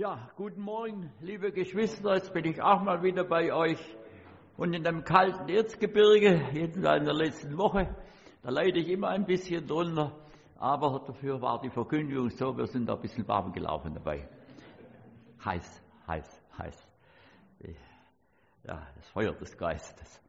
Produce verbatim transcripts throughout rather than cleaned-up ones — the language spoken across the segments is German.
Ja, guten Morgen, liebe Geschwister. Jetzt bin ich auch mal wieder bei euch. Und in dem kalten Erzgebirge, jedenfalls in der letzten Woche, da leide ich immer ein bisschen drunter. Aber dafür war die Verkündigung so, wir sind da ein bisschen warm gelaufen dabei. Heiß, heiß, heiß. Ja, das Feuer des Geistes.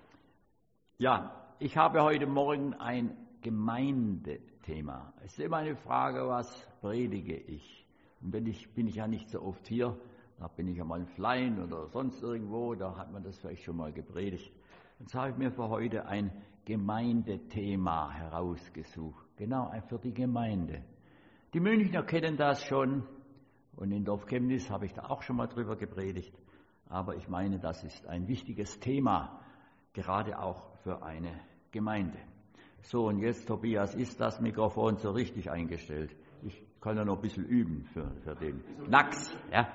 Ja, ich habe heute Morgen ein Gemeindethema. Es ist immer eine Frage, was predige ich? Und wenn ich, bin ich ja nicht so oft hier, da bin ich ja mal in Flein oder sonst irgendwo, da hat man das vielleicht schon mal gepredigt. Jetzt habe ich mir für heute ein Gemeindethema herausgesucht, genau für die Gemeinde. Die Münchner kennen das schon und in Dorfchemnitz habe ich da auch schon mal drüber gepredigt, aber ich meine, das ist ein wichtiges Thema, gerade auch für eine Gemeinde. So, und jetzt, Tobias, ist das Mikrofon so richtig eingestellt? Ich kann ja noch ein bisschen üben für, für den Knacks. Ja?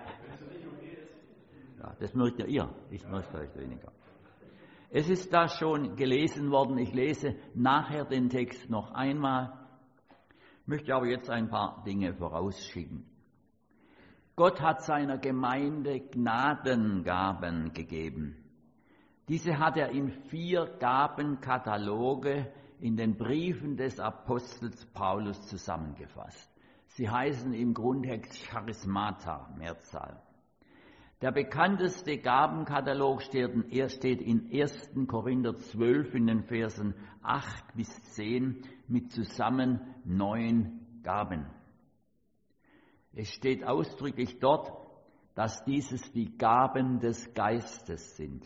Ja, das mögt ja ihr, ich möchte vielleicht weniger. Es ist da schon gelesen worden, ich lese nachher den Text noch einmal, möchte aber jetzt ein paar Dinge vorausschicken. Gott hat seiner Gemeinde Gnadengaben gegeben. Diese hat er in vier Gabenkataloge in den Briefen des Apostels Paulus zusammengefasst. Sie heißen im Grundtext Charismata, Mehrzahl. Der bekannteste Gabenkatalog steht in ersten Korinther zwölf in den Versen acht bis zehn mit zusammen neun Gaben. Es steht ausdrücklich dort, dass dieses die Gaben des Geistes sind.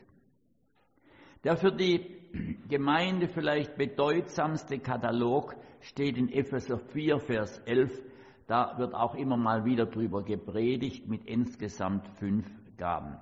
Der für die Gemeinde vielleicht bedeutsamste Katalog steht in Epheser vier, Vers elf. Da wird auch immer mal wieder drüber gepredigt mit insgesamt fünf Gaben.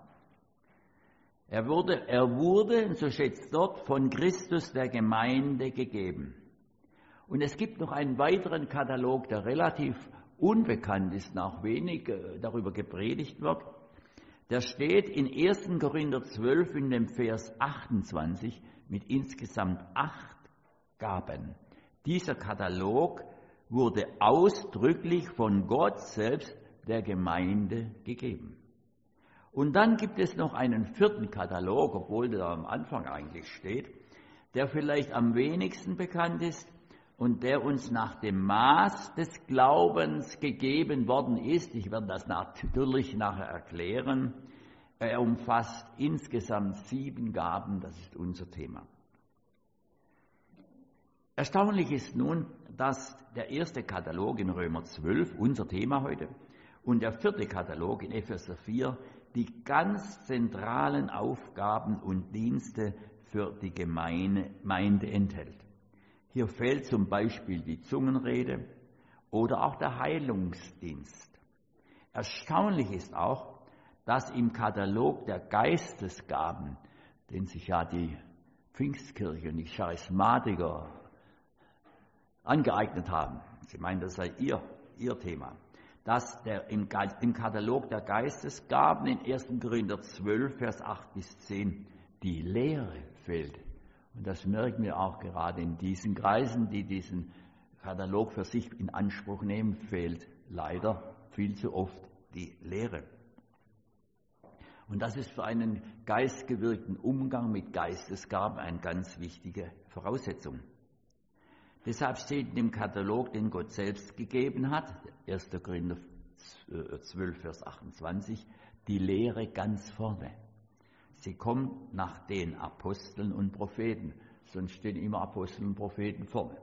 Er wurde, er wurde, so steht es dort, von Christus der Gemeinde gegeben. Und es gibt noch einen weiteren Katalog, der relativ unbekannt ist, auch wenig darüber gepredigt wird. Der steht in ersten Korinther zwölf in dem Vers achtundzwanzig mit insgesamt acht Gaben. Dieser Katalog wurde ausdrücklich von Gott selbst der Gemeinde gegeben. Und dann gibt es noch einen vierten Katalog, obwohl der am Anfang eigentlich steht, der vielleicht am wenigsten bekannt ist und der uns nach dem Maß des Glaubens gegeben worden ist. Ich werde das natürlich nachher erklären. Er umfasst insgesamt sieben Gaben, das ist unser Thema. Erstaunlich ist nun, dass der erste Katalog in Römer zwölf, unser Thema heute, und der vierte Katalog in Epheser vier die ganz zentralen Aufgaben und Dienste für die Gemeinde enthält. Hier fehlt zum Beispiel die Zungenrede oder auch der Heilungsdienst. Erstaunlich ist auch, dass im Katalog der Geistesgaben, den sich ja die Pfingstkirche und die Charismatiker angeeignet haben, sie meinen, das sei ihr, ihr Thema, dass der, im, im Katalog der Geistesgaben in ersten Korinther zwölf, Vers acht bis zehn die Lehre fehlt. Und das merken wir auch gerade in diesen Kreisen, die diesen Katalog für sich in Anspruch nehmen, fehlt leider viel zu oft die Lehre. Und das ist für einen geistgewirkten Umgang mit Geistesgaben eine ganz wichtige Voraussetzung. Deshalb steht in dem Katalog, den Gott selbst gegeben hat, erster Korinther zwölf, Vers achtundzwanzig, die Lehre ganz vorne. Sie kommt nach den Aposteln und Propheten, sonst stehen immer Apostel und Propheten vorne.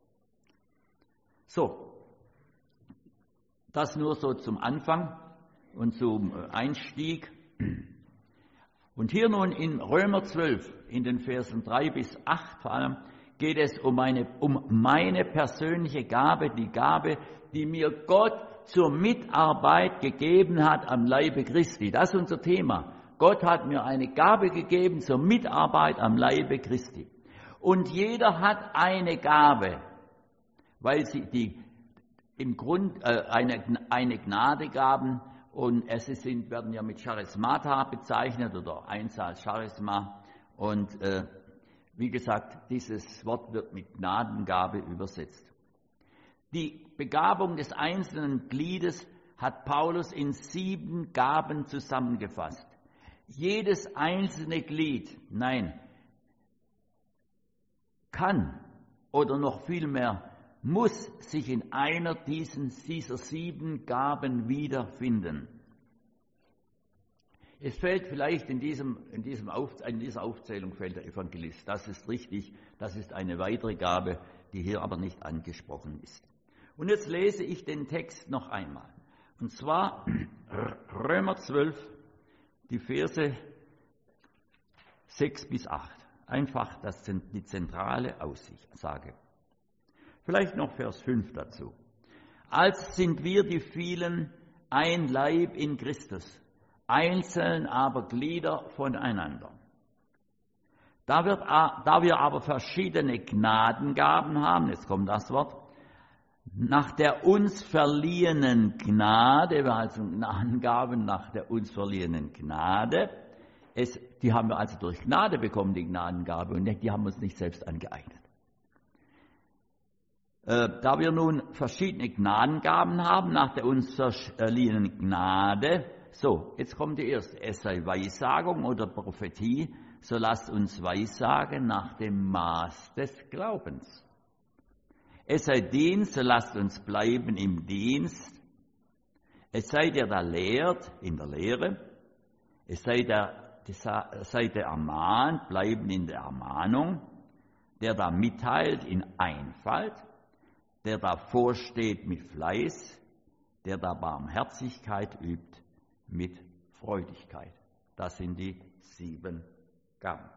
So, das nur so zum Anfang und zum Einstieg. Und hier nun in Römer zwölf, in den Versen drei bis acht vor allem, geht es um meine, um meine persönliche Gabe, die Gabe, die mir Gott zur Mitarbeit gegeben hat am Leibe Christi. Das ist unser Thema. Gott hat mir eine Gabe gegeben zur Mitarbeit am Leibe Christi. Und jeder hat eine Gabe, weil sie die im Grund äh, eine, eine Gnade gaben und es sind, werden ja mit Charismata bezeichnet oder Einzahl Charisma und äh, wie gesagt, dieses Wort wird mit Gnadengabe übersetzt. Die Begabung des einzelnen Gliedes hat Paulus in sieben Gaben zusammengefasst. Jedes einzelne Glied, nein, kann oder noch vielmehr muss sich in einer diesen, dieser sieben Gaben wiederfinden. Es fällt vielleicht in, diesem, in, diesem Auf, in dieser Aufzählung fällt der Evangelist. Das ist richtig, das ist eine weitere Gabe, die hier aber nicht angesprochen ist. Und jetzt lese ich den Text noch einmal. Und zwar Römer zwölf, die Verse sechs bis acht. Einfach das, die zentrale Aussage. Vielleicht noch Vers fünf dazu. Als sind wir die vielen ein Leib in Christus, einzeln aber Glieder voneinander. Da, wird, da wir aber verschiedene Gnadengaben haben, jetzt kommt das Wort, nach der uns verliehenen Gnade, wir also Gnadengaben nach der uns verliehenen Gnade, es, die haben wir also durch Gnade bekommen, die Gnadengabe, und die haben wir uns nicht selbst angeeignet. Äh, da wir nun verschiedene Gnadengaben haben, nach der uns verliehenen Gnade, so, jetzt kommt die erste, es sei Weissagung oder Prophetie, so lasst uns Weissagen nach dem Maß des Glaubens. Es sei Dienst, so lasst uns bleiben im Dienst. Es sei der, der lehrt, in der Lehre. Es sei der, der, sei der ermahnt, bleiben in der Ermahnung. Der da mitteilt, in Einfalt. Der da vorsteht, mit Fleiß. Der da Barmherzigkeit übt, mit Freudigkeit. Das sind die sieben Gaben.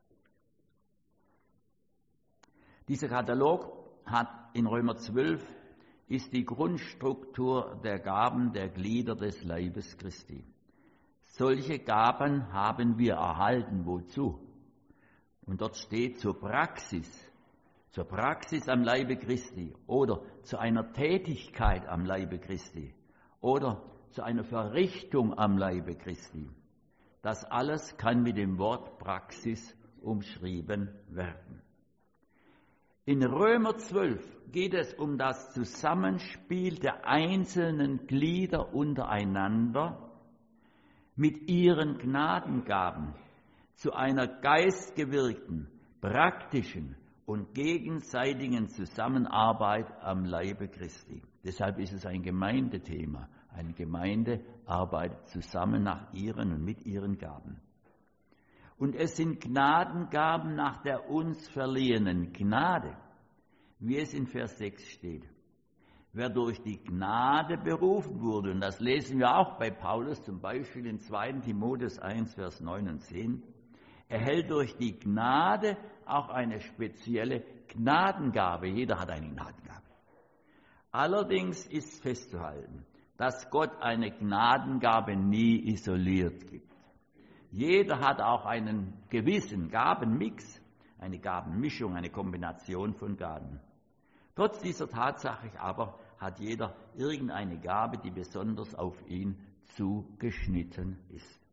Dieser Katalog hat in Römer zwölf ist die Grundstruktur der Gaben der Glieder des Leibes Christi. Solche Gaben haben wir erhalten. Wozu? Und dort steht zur Praxis, zur Praxis am Leibe Christi oder zu einer Tätigkeit am Leibe Christi oder zu einer Verrichtung am Leibe Christi. Das alles kann mit dem Wort Praxis umschrieben werden. In Römer zwölf geht es um das Zusammenspiel der einzelnen Glieder untereinander mit ihren Gnadengaben zu einer geistgewirkten, praktischen und gegenseitigen Zusammenarbeit am Leibe Christi. Deshalb ist es ein Gemeindethema. Eine Gemeinde arbeitet zusammen nach ihren und mit ihren Gaben. Und es sind Gnadengaben nach der uns verliehenen Gnade, wie es in Vers sechs steht. Wer durch die Gnade berufen wurde, und das lesen wir auch bei Paulus, zum Beispiel in zweiten Timotheus eins, Vers neun und zehn, erhält durch die Gnade auch eine spezielle Gnadengabe. Jeder hat eine Gnadengabe. Allerdings ist festzuhalten, dass Gott eine Gnadengabe nie isoliert gibt. Jeder hat auch einen gewissen Gabenmix, eine Gabenmischung, eine Kombination von Gaben. Trotz dieser Tatsache aber hat jeder irgendeine Gabe, die besonders auf ihn zugeschnitten ist.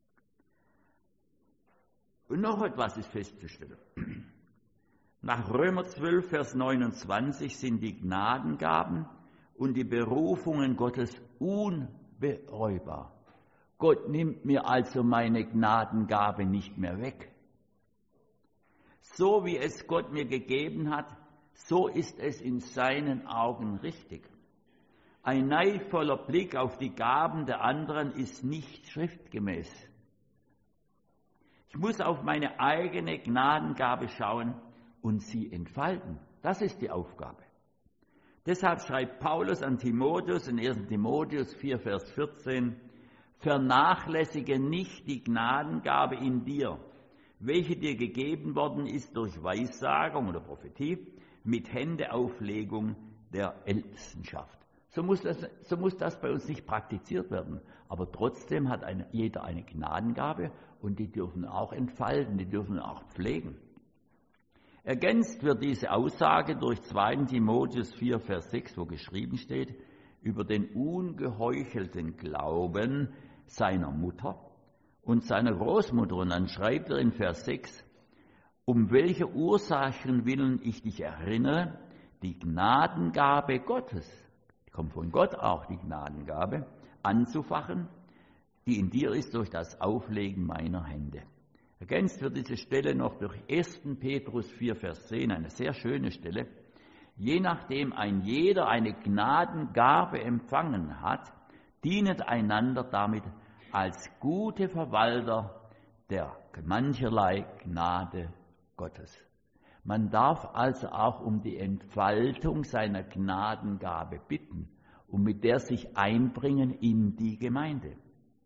Und noch etwas ist festzustellen. Nach Römer zwölf, Vers neunundzwanzig sind die Gnadengaben und die Berufungen Gottes unbereubar. Gott nimmt mir also meine Gnadengabe nicht mehr weg. So wie es Gott mir gegeben hat, so ist es in seinen Augen richtig. Ein neidvoller Blick auf die Gaben der anderen ist nicht schriftgemäß. Ich muss auf meine eigene Gnadengabe schauen und sie entfalten. Das ist die Aufgabe. Deshalb schreibt Paulus an Timotheus in ersten Timotheus vier, Vers vierzehn, vernachlässige nicht die Gnadengabe in dir, welche dir gegeben worden ist durch Weissagung oder Prophetie, mit Händeauflegung der Ältestenschaft. So muss das, so muss das bei uns nicht praktiziert werden. Aber trotzdem hat eine, jeder eine Gnadengabe und die dürfen auch entfalten, die dürfen auch pflegen. Ergänzt wird diese Aussage durch zweiten Timotheus vier, Vers sechs, wo geschrieben steht, über den ungeheuchelten Glauben seiner Mutter und seiner Großmutter. Und dann schreibt er in Vers sechs, um welche Ursachen willen ich dich erinnere, die Gnadengabe Gottes, kommt von Gott auch die Gnadengabe, anzufachen, die in dir ist durch das Auflegen meiner Hände. Ergänzt wird diese Stelle noch durch ersten Petrus vier, Vers zehn, eine sehr schöne Stelle. Je nachdem ein jeder eine Gnadengabe empfangen hat, dienet einander damit als gute Verwalter der mancherlei Gnade Gottes. Man darf also auch um die Entfaltung seiner Gnadengabe bitten und mit der sich einbringen in die Gemeinde.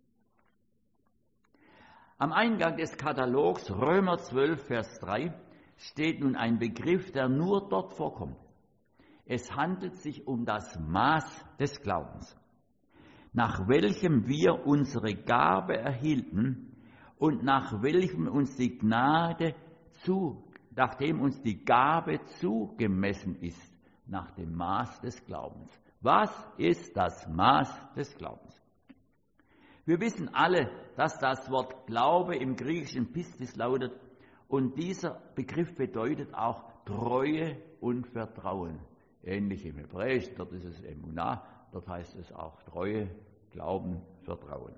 Am Eingang des Katalogs Römer zwölf, Vers drei steht nun ein Begriff, der nur dort vorkommt. Es handelt sich um das Maß des Glaubens, nach welchem wir unsere Gabe erhielten und nach welchem uns die Gnade zu, nachdem uns die Gabe zugemessen ist, nach dem Maß des Glaubens. Was ist das Maß des Glaubens? Wir wissen alle, dass das Wort Glaube im griechischen Pistis lautet und dieser Begriff bedeutet auch Treue und Vertrauen. Ähnlich im Hebräisch, dort ist es Emunah, dort heißt es auch Treue, Glauben, Vertrauen.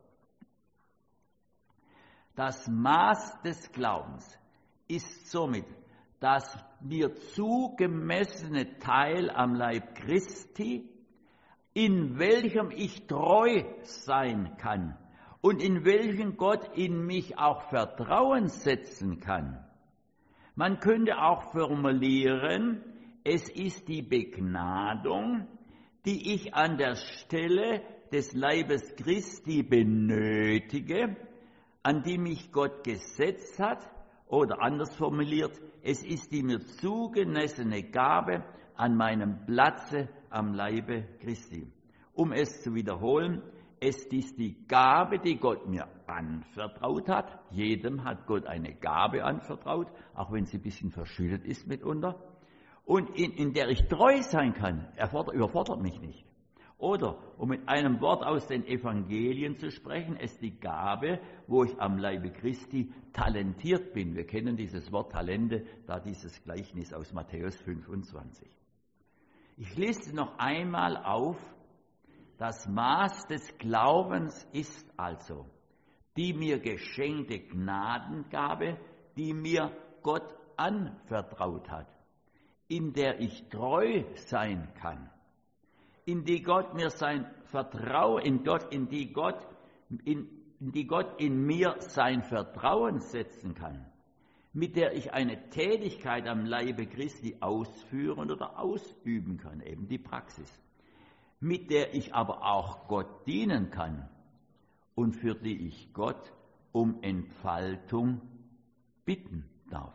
Das Maß des Glaubens ist somit das mir zugemessene Teil am Leib Christi, in welchem ich treu sein kann und in welchem Gott in mich auch Vertrauen setzen kann. Man könnte auch formulieren, es ist die Begnadung, die ich an der Stelle des Leibes Christi benötige, an die mich Gott gesetzt hat, oder anders formuliert, es ist die mir zugemessene Gabe an meinem Platze am Leibe Christi. Um es zu wiederholen, es ist die Gabe, die Gott mir anvertraut hat. Jedem hat Gott eine Gabe anvertraut, auch wenn sie ein bisschen verschüttet ist mitunter. Und in, in der ich treu sein kann, erfordert, überfordert mich nicht. Oder, um mit einem Wort aus den Evangelien zu sprechen, es ist die Gabe, wo ich am Leibe Christi talentiert bin. Wir kennen dieses Wort Talente, da dieses Gleichnis aus Matthäus fünfundzwanzig. Ich lese noch einmal auf, das Maß des Glaubens ist also die mir geschenkte Gnadengabe, die mir Gott anvertraut hat, in der ich treu sein kann, in die Gott mir sein Vertrauen, in Gott, in die Gott, in, in die Gott in mir sein Vertrauen setzen kann, mit der ich eine Tätigkeit am Leibe Christi ausführen oder ausüben kann, eben die Praxis, mit der ich aber auch Gott dienen kann und für die ich Gott um Entfaltung bitten darf.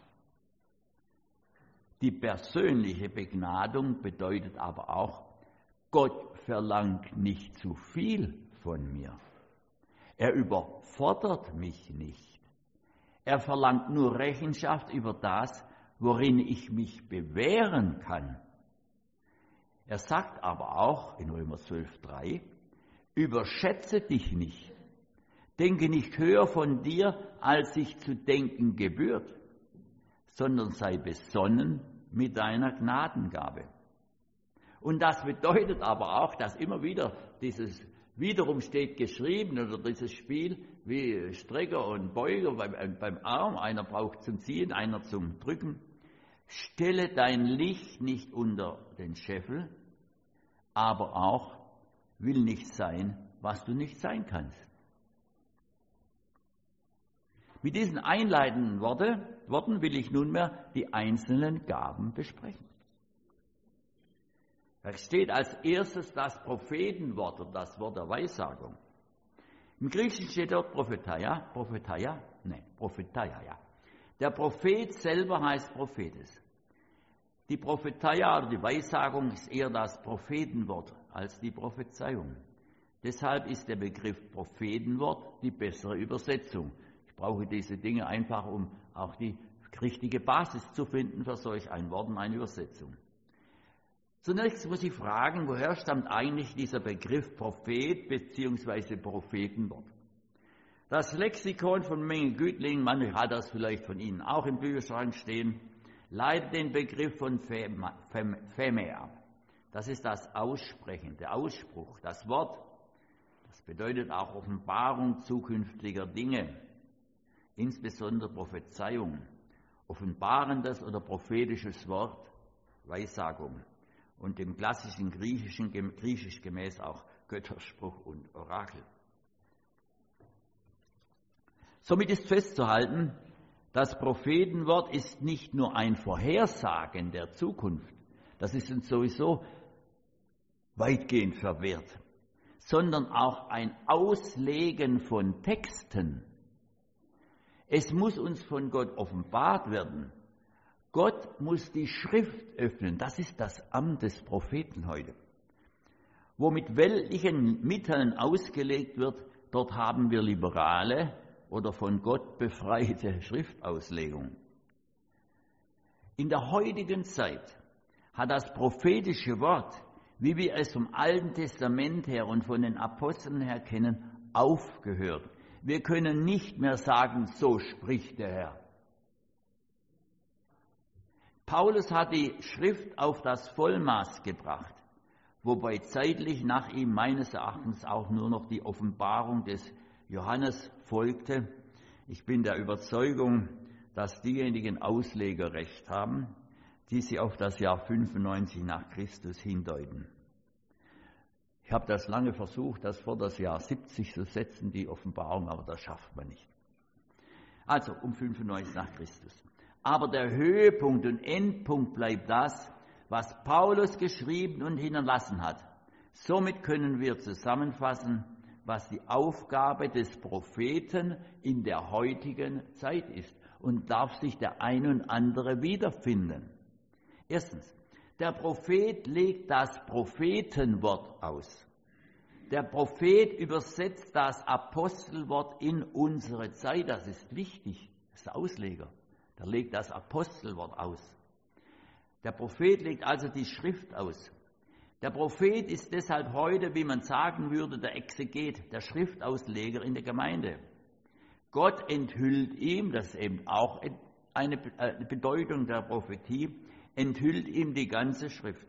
Die persönliche Begnadung bedeutet aber auch, Gott verlangt nicht zu viel von mir. Er überfordert mich nicht. Er verlangt nur Rechenschaft über das, worin ich mich bewähren kann. Er sagt aber auch in Römer zwölf drei, überschätze dich nicht, denke nicht höher von dir, als sich zu denken gebührt, sondern sei besonnen mit deiner Gnadengabe. Und das bedeutet aber auch, dass immer wieder dieses wiederum steht geschrieben oder dieses Spiel wie Strecker und Beuger beim, beim Arm, einer braucht zum Ziehen, einer zum Drücken. Stelle dein Licht nicht unter den Scheffel, aber auch will nicht sein, was du nicht sein kannst. Mit diesen einleitenden Worte, Worten will ich nunmehr die einzelnen Gaben besprechen. Da steht als erstes das Prophetenwort oder das Wort der Weissagung. Im Griechischen steht dort Prophetia, Prophetia, ne, Prophetia, ja. Der Prophet selber heißt Prophetes. Die Prophetia oder die Weissagung ist eher das Prophetenwort als die Prophezeiung. Deshalb ist der Begriff Prophetenwort die bessere Übersetzung. Ich brauche diese Dinge einfach, um auch die richtige Basis zu finden für solch ein Wort und eine Übersetzung. Zunächst muss ich fragen, woher stammt eigentlich dieser Begriff Prophet bzw. Prophetenwort? Das Lexikon von Menge Gütling, man hat das vielleicht von Ihnen auch im Bücherschrank stehen, leitet den Begriff von Phemea. Das ist das Aussprechen, der Ausspruch, das Wort. Das bedeutet auch Offenbarung zukünftiger Dinge, insbesondere Prophezeiung, offenbarendes oder prophetisches Wort, Weissagung und dem klassischen Griechischen, griechisch gemäß auch Götterspruch und Orakel. Somit ist festzuhalten, das Prophetenwort ist nicht nur ein Vorhersagen der Zukunft, das ist uns sowieso weitgehend verwehrt, sondern auch ein Auslegen von Texten. Es muss uns von Gott offenbart werden. Gott muss die Schrift öffnen. Das ist das Amt des Propheten heute. Wo mit weltlichen Mitteln ausgelegt wird, dort haben wir liberale oder von Gott befreite Schriftauslegung. In der heutigen Zeit hat das prophetische Wort, wie wir es vom Alten Testament her und von den Aposteln her kennen, aufgehört. Wir können nicht mehr sagen, so spricht der Herr. Paulus hat die Schrift auf das Vollmaß gebracht, wobei zeitlich nach ihm meines Erachtens auch nur noch die Offenbarung des Johannes folgte. Ich bin der Überzeugung, dass diejenigen Ausleger recht haben, die sie auf das Jahr fünfundneunzig nach Christus hindeuten. Ich habe das lange versucht, das vor das Jahr siebzig zu setzen, die Offenbarung, aber das schafft man nicht. Also um fünfundneunzig nach Christus. Aber der Höhepunkt und Endpunkt bleibt das, was Paulus geschrieben und hinterlassen hat. Somit können wir zusammenfassen, was die Aufgabe des Propheten in der heutigen Zeit ist. Und darf sich der ein und andere wiederfinden. Erstens, der Prophet legt das Prophetenwort aus. Der Prophet übersetzt das Apostelwort in unsere Zeit. Das ist wichtig. Das ist der Ausleger. Der legt das Apostelwort aus. Der Prophet legt also die Schrift aus. Der Prophet ist deshalb heute, wie man sagen würde, der Exeget, der Schriftausleger in der Gemeinde. Gott enthüllt ihm, das ist eben auch eine Bedeutung der Prophetie, enthüllt ihm die ganze Schrift.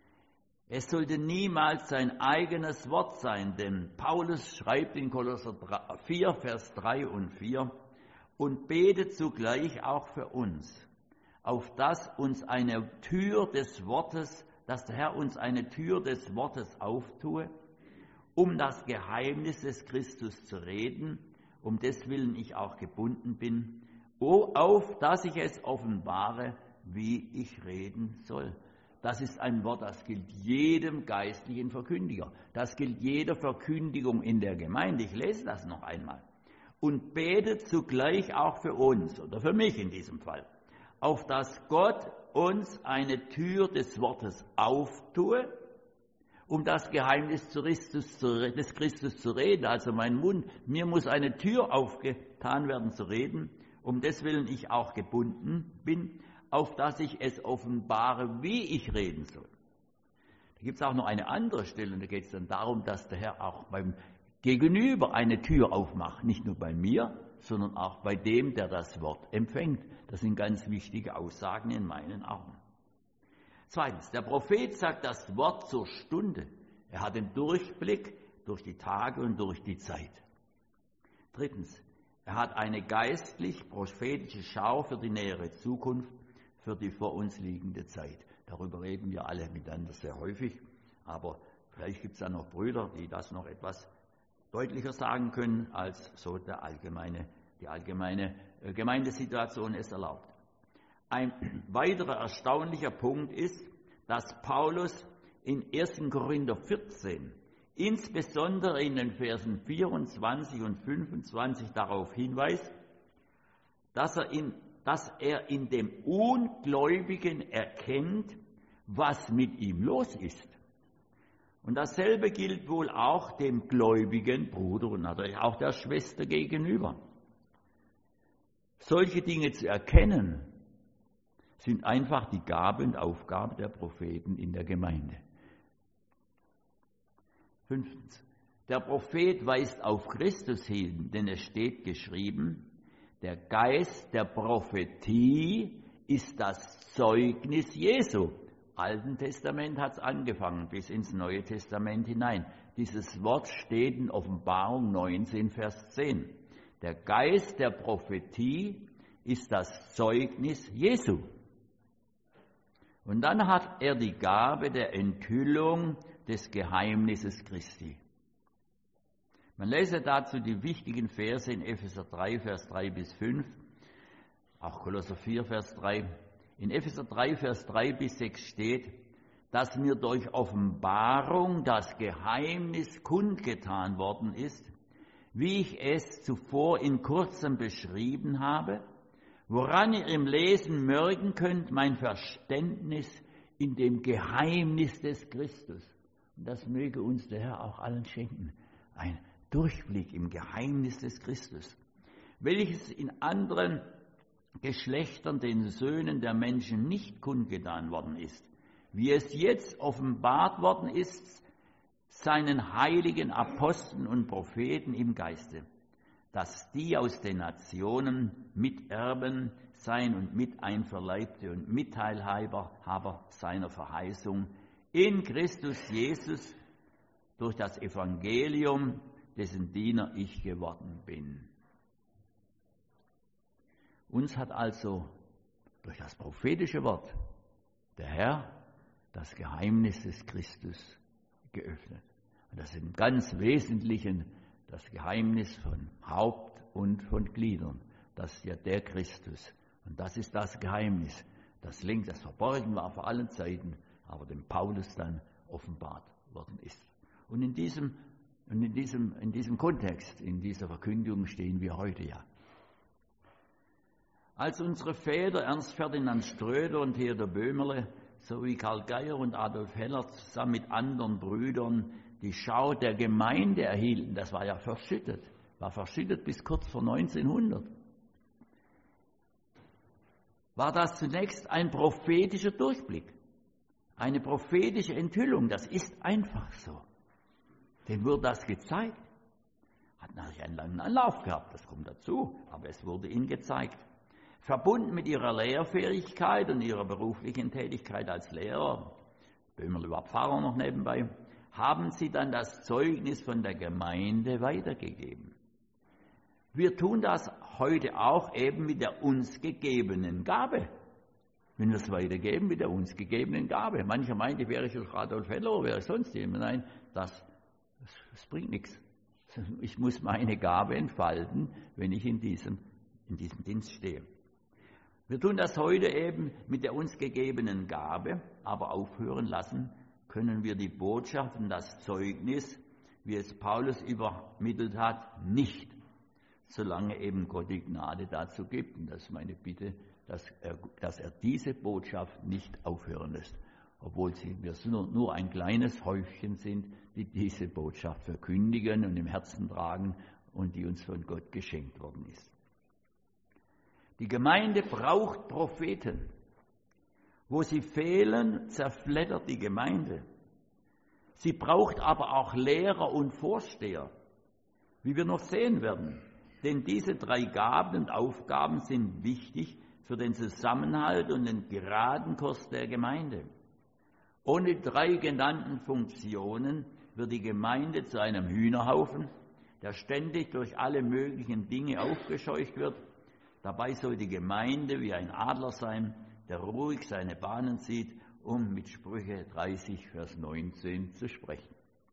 Es sollte niemals sein eigenes Wort sein, denn Paulus schreibt in Kolosser vier, Vers drei und vier, und betet zugleich auch für uns, auf dass uns eine Tür des Wortes, dass der Herr uns eine Tür des Wortes auftue, um das Geheimnis des Christus zu reden, um deswillen ich auch gebunden bin, auf dass ich es offenbare, wie ich reden soll. Das ist ein Wort, das gilt jedem geistlichen Verkündiger. Das gilt jeder Verkündigung in der Gemeinde. Ich lese das noch einmal. Und betet zugleich auch für uns, oder für mich in diesem Fall, auf dass Gott uns eine Tür des Wortes auftue, um das Geheimnis des Christus zu reden. Also mein Mund, mir muss eine Tür aufgetan werden zu reden, um deswillen ich auch gebunden bin, auf dass ich es offenbare, wie ich reden soll. Da gibt es auch noch eine andere Stelle, und da geht es dann darum, dass der Herr auch beim Gegenüber eine Tür aufmacht, nicht nur bei mir, sondern auch bei dem, der das Wort empfängt. Das sind ganz wichtige Aussagen in meinen Augen. Zweitens, der Prophet sagt das Wort zur Stunde. Er hat den Durchblick durch die Tage und durch die Zeit. Drittens, er hat eine geistlich-prophetische Schau für die nähere Zukunft, für die vor uns liegende Zeit. Darüber reden wir alle miteinander sehr häufig, aber vielleicht gibt es da noch Brüder, die das noch etwas deutlicher sagen können, als so der allgemeine, die allgemeine Gemeindesituation es erlaubt. Ein weiterer erstaunlicher Punkt ist, dass Paulus in ersten Korinther vierzehn, insbesondere in den Versen vierundzwanzig und fünfundzwanzig darauf hinweist, dass er in, dass er in dem Ungläubigen erkennt, was mit ihm los ist. Und dasselbe gilt wohl auch dem gläubigen Bruder und natürlich auch der Schwester gegenüber. Solche Dinge zu erkennen, sind einfach die Gabe und Aufgabe der Propheten in der Gemeinde. Fünftens. Der Prophet weist auf Christus hin, denn es steht geschrieben, der Geist der Prophetie ist das Zeugnis Jesu. Alten Testament hat es angefangen, bis ins Neue Testament hinein. Dieses Wort steht in Offenbarung neunzehn, Vers zehn. Der Geist der Prophetie ist das Zeugnis Jesu. Und dann hat er die Gabe der Enthüllung des Geheimnisses Christi. Man lese dazu die wichtigen Verse in Epheser drei, Vers drei bis fünf, auch Kolosser vier, Vers drei. In Epheser drei, Vers drei bis sechs steht, dass mir durch Offenbarung das Geheimnis kundgetan worden ist, wie ich es zuvor in kurzem beschrieben habe, woran ihr im Lesen merken könnt, mein Verständnis in dem Geheimnis des Christus. Und das möge uns der Herr auch allen schenken. Ein Durchblick im Geheimnis des Christus, welches in anderen Geschlechtern den Söhnen der Menschen nicht kundgetan worden ist, wie es jetzt offenbart worden ist, seinen heiligen Aposteln und Propheten im Geiste, dass die aus den Nationen Miterben sein und Miteinverleibte und Mitteilhaber seiner Verheißung in Christus Jesus durch das Evangelium, dessen Diener ich geworden bin. Uns hat also durch das prophetische Wort der Herr das Geheimnis des Christus geöffnet. Und das ist im ganz Wesentlichen das Geheimnis von Haupt und von Gliedern. Das ist ja der Christus. Und das ist das Geheimnis, das längst das verborgen war vor allen Zeiten, aber dem Paulus dann offenbart worden ist. Und in diesem, und in diesem, in diesem Kontext, in dieser Verkündigung stehen wir heute ja. Als unsere Väter Ernst Ferdinand Ströder und Theodor Böhmerle sowie Karl Geier und Adolf Heller zusammen mit anderen Brüdern die Schau der Gemeinde erhielten, das war ja verschüttet, war verschüttet bis kurz vor neunzehnhundert, war das zunächst ein prophetischer Durchblick, eine prophetische Enthüllung. Das ist einfach so. Denen wurde das gezeigt. Hat natürlich einen langen Anlauf gehabt, das kommt dazu, aber es wurde ihnen gezeigt. Verbunden mit ihrer Lehrfähigkeit und ihrer beruflichen Tätigkeit als Lehrer, Böhmerle war Pfarrer noch nebenbei, haben sie dann das Zeugnis von der Gemeinde weitergegeben. Wir tun das heute auch eben mit der uns gegebenen Gabe. Wenn wir es weitergeben mit der uns gegebenen Gabe. Mancher meint, ich wäre schon Adolf Heller oder wäre ich sonst jemand. Nein, das, das, das bringt nichts. Ich muss meine Gabe entfalten, wenn ich in diesem, in diesem Dienst stehe. Wir tun das heute eben mit der uns gegebenen Gabe, aber aufhören lassen können wir die Botschaft und das Zeugnis, wie es Paulus übermittelt hat, nicht, solange eben Gott die Gnade dazu gibt. Und das ist meine Bitte, dass er, dass er diese Botschaft nicht aufhören lässt, obwohl sie, wir nur, nur ein kleines Häufchen sind, die diese Botschaft verkündigen und im Herzen tragen und die uns von Gott geschenkt worden ist. Die Gemeinde braucht Propheten. Wo sie fehlen, zerfleddert die Gemeinde. Sie braucht aber auch Lehrer und Vorsteher, wie wir noch sehen werden. Denn diese drei Gaben und Aufgaben sind wichtig für den Zusammenhalt und den geraden Kurs der Gemeinde. Ohne die drei genannten Funktionen wird die Gemeinde zu einem Hühnerhaufen, der ständig durch alle möglichen Dinge aufgescheucht wird. Dabei soll die Gemeinde wie ein Adler sein, der ruhig seine Bahnen zieht, um mit Sprüche dreißig, Vers neunzehn zu sprechen.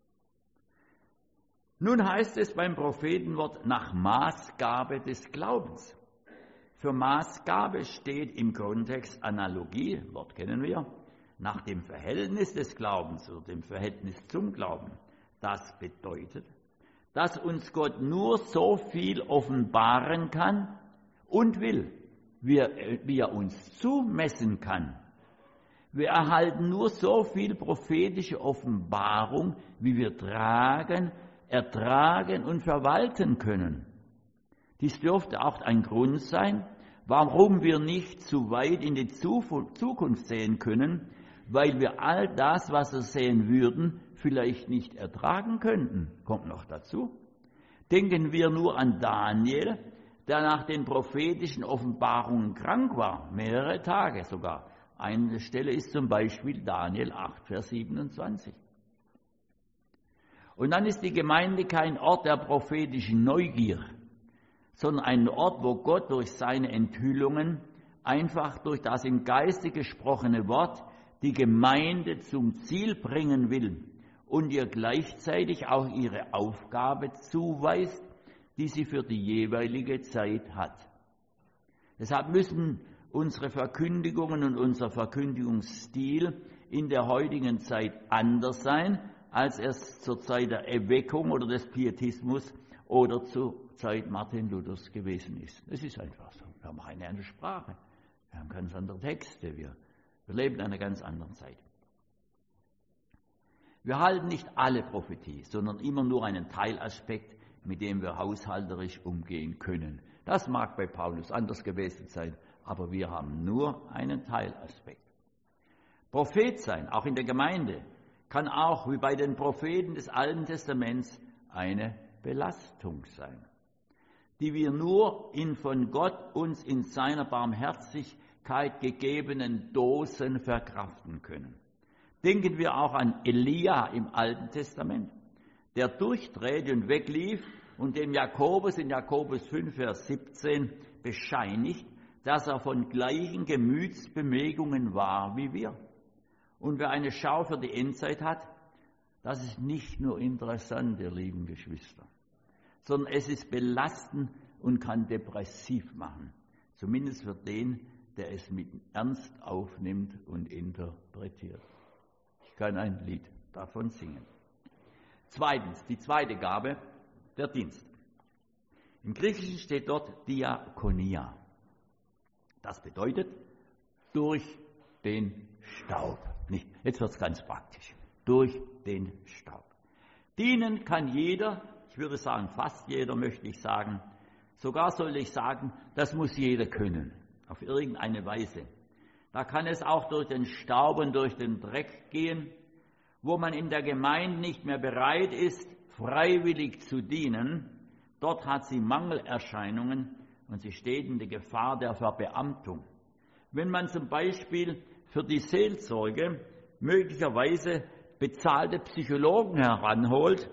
Nun heißt es beim Prophetenwort nach Maßgabe des Glaubens. Für Maßgabe steht im Kontext Analogie, Wort kennen wir, nach dem Verhältnis des Glaubens oder dem Verhältnis zum Glauben. Das bedeutet, dass uns Gott nur so viel offenbaren kann und will, wie er, wie er uns zumessen kann. Wir erhalten nur so viel prophetische Offenbarung, wie wir tragen, ertragen und verwalten können. Dies dürfte auch ein Grund sein, warum wir nicht zu weit in die Zukunft sehen können, weil wir all das, was wir sehen würden, vielleicht nicht ertragen könnten. Kommt noch dazu. Denken wir nur an Daniel, der nach den prophetischen Offenbarungen krank war, mehrere Tage sogar, Eine Stelle ist zum Beispiel Daniel acht, Vers siebenundzwanzig. Und dann ist die Gemeinde kein Ort der prophetischen Neugier, sondern ein Ort, wo Gott durch seine Enthüllungen, einfach durch das im Geiste gesprochene Wort, die Gemeinde zum Ziel bringen will und ihr gleichzeitig auch ihre Aufgabe zuweist, die sie für die jeweilige Zeit hat. Deshalb müssen unsere Verkündigungen und unser Verkündigungsstil in der heutigen Zeit anders sein, als es zur Zeit der Erweckung oder des Pietismus oder zur Zeit Martin Luthers gewesen ist. Es ist einfach so. Wir haben eine andere Sprache, wir haben ganz andere Texte, wir, wir leben in einer ganz anderen Zeit. Wir halten nicht alle Prophetie, sondern immer nur einen Teilaspekt, mit dem wir haushalterisch umgehen können. Das mag bei Paulus anders gewesen sein, aber wir haben nur einen Teilaspekt. Prophet sein, auch in der Gemeinde, kann auch, wie bei den Propheten des Alten Testaments, eine Belastung sein, die wir nur in von Gott uns in seiner Barmherzigkeit gegebenen Dosen verkraften können. Denken wir auch an Elia im Alten Testament, der durchdrehte und weglief und dem Jakobus in Jakobus fünf, Vers siebzehn bescheinigt, dass er von gleichen Gemütsbewegungen war wie wir. Und wer eine Schau für die Endzeit hat, das ist nicht nur interessant, ihr lieben Geschwister, sondern es ist belastend und kann depressiv machen. Zumindest für den, der es mit Ernst aufnimmt und interpretiert. Ich kann ein Lied davon singen. Zweitens, die zweite Gabe, der Dienst. Im Griechischen steht dort Diakonia. Das bedeutet, durch den Staub. Nicht, jetzt wird es ganz praktisch. Durch den Staub. Dienen kann jeder, ich würde sagen fast jeder, möchte ich sagen. Sogar sollte ich sagen, das muss jeder können, auf irgendeine Weise. Da kann es auch durch den Staub und durch den Dreck gehen, wo man in der Gemeinde nicht mehr bereit ist, freiwillig zu dienen. Dort hat sie Mangelerscheinungen und sie steht in der Gefahr der Verbeamtung. Wenn man zum Beispiel für die Seelsorge möglicherweise bezahlte Psychologen heranholt,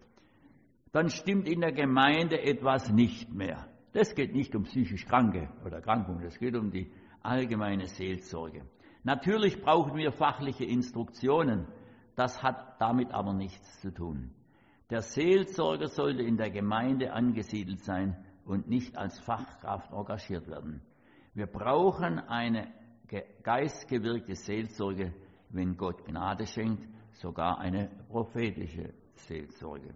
dann stimmt in der Gemeinde etwas nicht mehr. Das geht nicht um psychisch Kranke oder Erkrankungen, das geht um die allgemeine Seelsorge. Natürlich brauchen wir fachliche Instruktionen, das hat damit aber nichts zu tun. Der Seelsorger sollte in der Gemeinde angesiedelt sein und nicht als Fachkraft engagiert werden. Wir brauchen eine geistgewirkte Seelsorge, wenn Gott Gnade schenkt, sogar eine prophetische Seelsorge.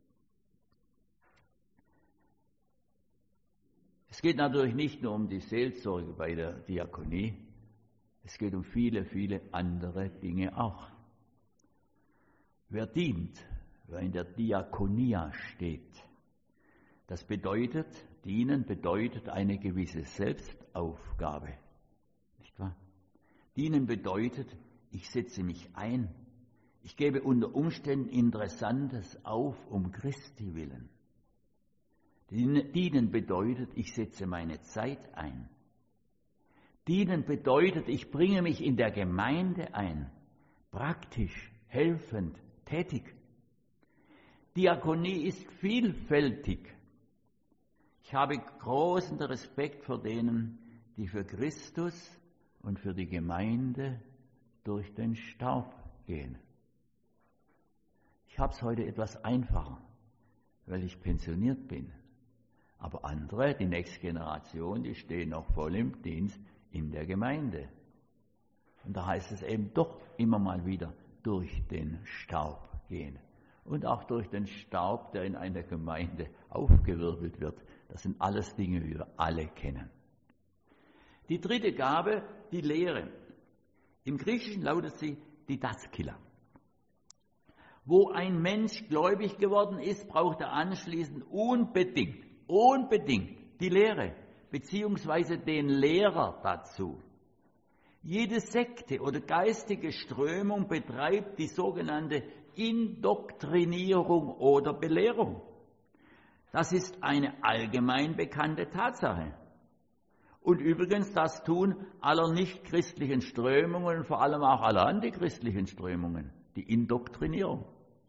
Es geht natürlich nicht nur um die Seelsorge bei der Diakonie, es geht um viele, viele andere Dinge auch. Wer dient, wer in der Diakonia steht, das bedeutet, dienen bedeutet eine gewisse Selbstaufgabe, nicht wahr? Dienen bedeutet, ich setze mich ein, ich gebe unter Umständen Interessantes auf um Christi willen. Dienen bedeutet, ich setze meine Zeit ein. Dienen bedeutet, ich bringe mich in der Gemeinde ein, praktisch, helfend, tätig. Diakonie ist vielfältig. Ich habe großen Respekt vor denen, die für Christus und für die Gemeinde durch den Staub gehen. Ich habe es heute etwas einfacher, weil ich pensioniert bin. Aber andere, die nächste Generation, die stehen noch voll im Dienst in der Gemeinde. Und da heißt es eben doch immer mal wieder durch den Staub gehen. Und auch durch den Staub, der in einer Gemeinde aufgewirbelt wird. Das sind alles Dinge, die wir alle kennen. Die dritte Gabe, die Lehre. Im Griechischen lautet sie Didaskila. Wo ein Mensch gläubig geworden ist, braucht er anschließend unbedingt, unbedingt die Lehre, beziehungsweise den Lehrer dazu. Jede Sekte oder geistige Strömung betreibt die sogenannte Indoktrinierung oder Belehrung. Das ist eine allgemein bekannte Tatsache. Und übrigens das Tun aller nichtchristlichen Strömungen und vor allem auch aller antichristlichen Strömungen, die Indoktrinierung.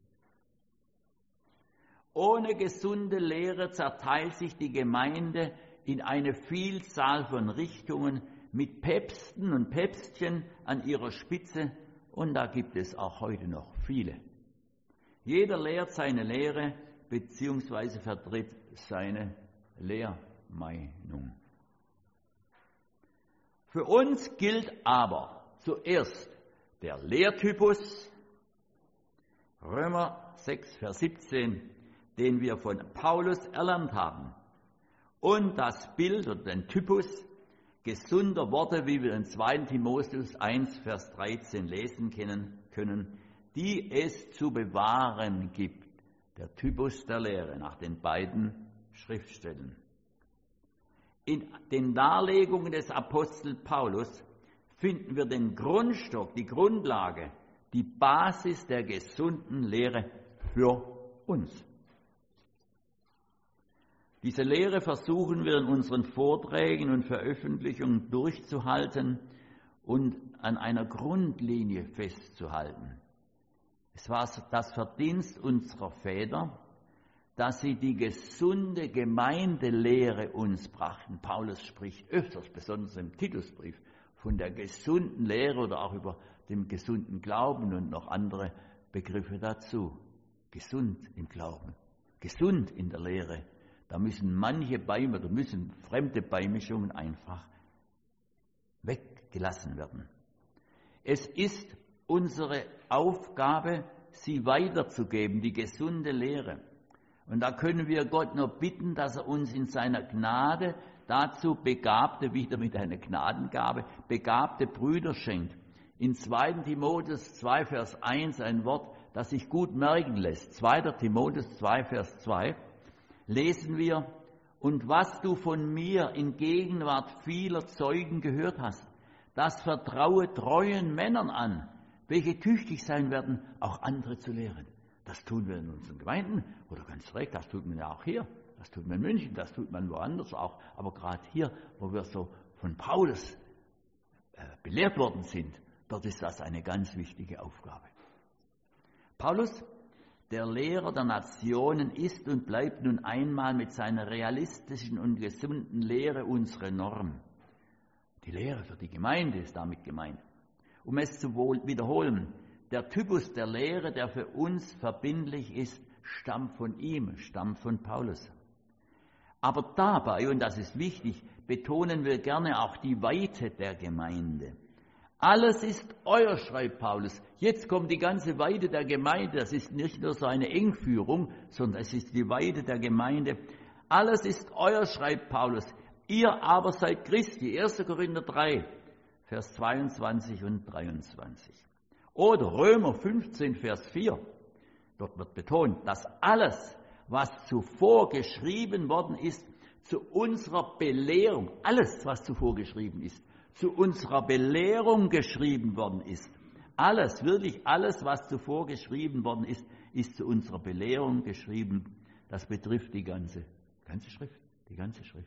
Ohne gesunde Lehre zerteilt sich die Gemeinde in eine Vielzahl von Richtungen mit Päpsten und Päpstchen an ihrer Spitze, und da gibt es auch heute noch viele. Jeder lehrt seine Lehre bzw. vertritt seine Lehrmeinung. Für uns gilt aber zuerst der Lehrtypus, Römer sechs, Vers siebzehn, den wir von Paulus erlernt haben, und das Bild oder den Typus gesunder Worte, wie wir in zweiten Timotheus eins, Vers dreizehn lesen können, die es zu bewahren gibt, der Typus der Lehre nach den beiden Schriftstellen. In den Darlegungen des Apostel Paulus finden wir den Grundstock, die Grundlage, die Basis der gesunden Lehre für uns. Diese Lehre versuchen wir in unseren Vorträgen und Veröffentlichungen durchzuhalten und an einer Grundlinie festzuhalten. Es war das Verdienst unserer Väter, dass sie die gesunde Gemeindelehre uns brachten. Paulus spricht öfters, besonders im Titusbrief, von der gesunden Lehre oder auch über den gesunden Glauben und noch andere Begriffe dazu. Gesund im Glauben, gesund in der Lehre. Da müssen manche Beime oder müssen fremde Beimischungen einfach weggelassen werden. Es ist unsere Aufgabe, sie weiterzugeben, die gesunde Lehre. Und da können wir Gott nur bitten, dass er uns in seiner Gnade dazu begabte, wieder mit einer Gnadengabe, begabte Brüder schenkt. In zweiten Timotheus zwei, Vers eins ein Wort, das sich gut merken lässt. zweiten Timotheus zwei, Vers zwei lesen wir: Und was du von mir in Gegenwart vieler Zeugen gehört hast, das vertraue treuen Männern an, welche tüchtig sein werden, auch andere zu lehren. Das tun wir in unseren Gemeinden, oder ganz direkt, das tut man ja auch hier, das tut man in München, das tut man woanders auch, aber gerade hier, wo wir so von Paulus äh, belehrt worden sind, dort ist das eine ganz wichtige Aufgabe. Paulus, der Lehrer der Nationen, ist und bleibt nun einmal mit seiner realistischen und gesunden Lehre unsere Norm. Die Lehre für die Gemeinde ist damit gemeint. Um es zu wiederholen, der Typus der Lehre, der für uns verbindlich ist, stammt von ihm, stammt von Paulus. Aber dabei, und das ist wichtig, betonen wir gerne auch die Weite der Gemeinde. Alles ist euer, schreibt Paulus. Jetzt kommt die ganze Weite der Gemeinde. Das ist nicht nur so eine Engführung, sondern es ist die Weite der Gemeinde. Alles ist euer, schreibt Paulus. Ihr aber seid Christi. erster Korinther drei, Vers zweiundzwanzig und dreiundzwanzig. Oder Römer fünfzehn, Vers vier. Dort wird betont, dass alles, was zuvor geschrieben worden ist, zu unserer Belehrung, alles, was zuvor geschrieben ist, zu unserer Belehrung geschrieben worden ist. Alles, wirklich alles, was zuvor geschrieben worden ist, ist zu unserer Belehrung geschrieben. Das betrifft die ganze, ganze Schrift, die ganze Schrift.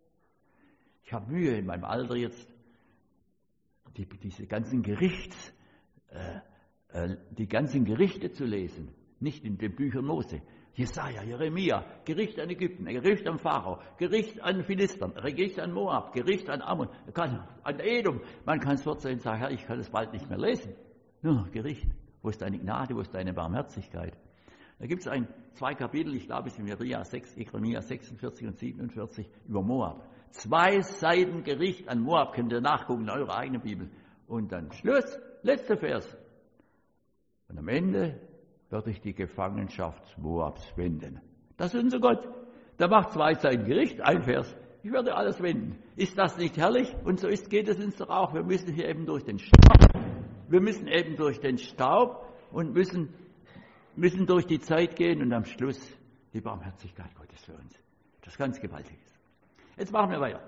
Ich habe Mühe in meinem Alter jetzt, die, diese ganzen Gerichts, äh, äh, die ganzen Gerichte zu lesen, nicht in den Büchern Mose. Jesaja, Jeremia, Gericht an Ägypten, Gericht an Pharao, Gericht an Philistern, Gericht an Moab, Gericht an Ammon, an Edom. Man kann es fortsehen und sagen, Herr, ich kann es bald nicht mehr lesen. Nur Gericht. Wo ist deine Gnade, wo ist deine Barmherzigkeit? Da gibt es ein, zwei Kapitel, ich glaube es ist in Jeremia sechsundvierzig und siebenundvierzig, über Moab. Zwei Seiten Gericht an Moab, könnt ihr nachgucken in eurer eigenen Bibel. Und dann Schluss, letzter Vers. Und am Ende wird ich die Gefangenschaft Moabs wenden. Das ist unser Gott. Der macht zwei Seiten Gericht, ein Vers. Ich werde alles wenden. Ist das nicht herrlich? Und so ist, geht es uns doch auch. Wir müssen hier eben durch den Staub. Wir müssen eben durch den Staub und müssen, müssen durch die Zeit gehen und am Schluss die Barmherzigkeit Gottes für uns. Das ist ganz Gewaltiges. Jetzt machen wir weiter.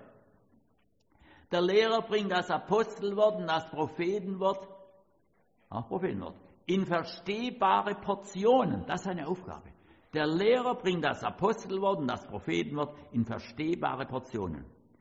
Der Lehrer bringt das Apostelwort und das Prophetenwort, auch Prophetenwort, in verstehbare Portionen. Das ist eine Aufgabe. Der Lehrer bringt das Apostelwort und das Prophetenwort in verstehbare Portionen.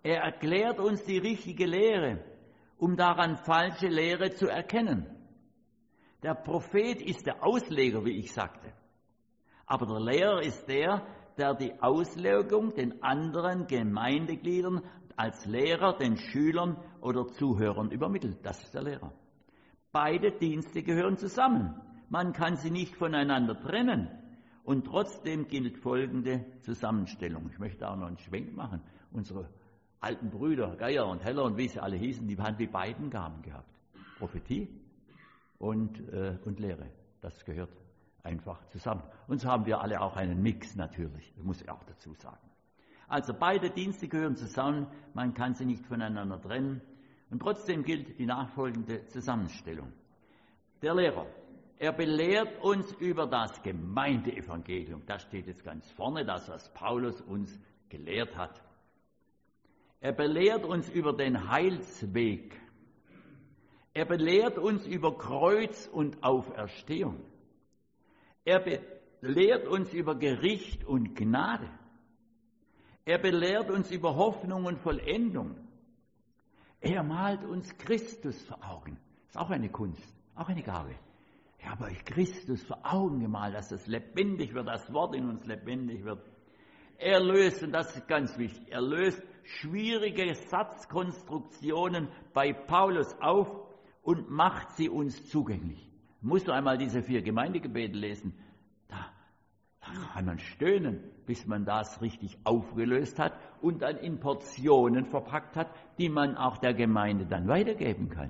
Er erklärt uns die richtige Lehre, um daran falsche Lehre zu erkennen. Der Prophet ist der Ausleger, wie ich sagte. Aber der Lehrer ist der, der die Auslegung den anderen Gemeindegliedern als Lehrer, den Schülern oder Zuhörern übermittelt. Das ist der Lehrer. Beide Dienste gehören zusammen. Man kann sie nicht voneinander trennen. Und trotzdem gilt folgende Zusammenstellung. Ich möchte auch noch einen Schwenk machen. Unsere alten Brüder, Geier und Heller und wie sie alle hießen, die haben die beiden Gaben gehabt. Prophetie und, äh, und Lehre. Das gehört einfach zusammen. Und so haben wir alle auch einen Mix natürlich. Das muss ich auch dazu sagen. Also beide Dienste gehören zusammen. Man kann sie nicht voneinander trennen. Und trotzdem gilt die nachfolgende Zusammenstellung. Der Lehrer, er belehrt uns über das Gemeindeevangelium. Das steht jetzt ganz vorne, das, was Paulus uns gelehrt hat. Er belehrt uns über den Heilsweg. Er belehrt uns über Kreuz und Auferstehung. Er belehrt uns über Gericht und Gnade. Er belehrt uns über Hoffnung und Vollendung. Er malt uns Christus vor Augen. Das ist auch eine Kunst, auch eine Gabe. Ich habe euch Christus vor Augen gemalt, dass es lebendig wird, das Wort in uns lebendig wird. Er löst, und das ist ganz wichtig, er löst schwierige Satzkonstruktionen bei Paulus auf und macht sie uns zugänglich. Musst du einmal diese vier Gemeindegebete lesen, da, da kann man stöhnen, bis man das richtig aufgelöst hat und dann in Portionen verpackt hat, die man auch der Gemeinde dann weitergeben kann.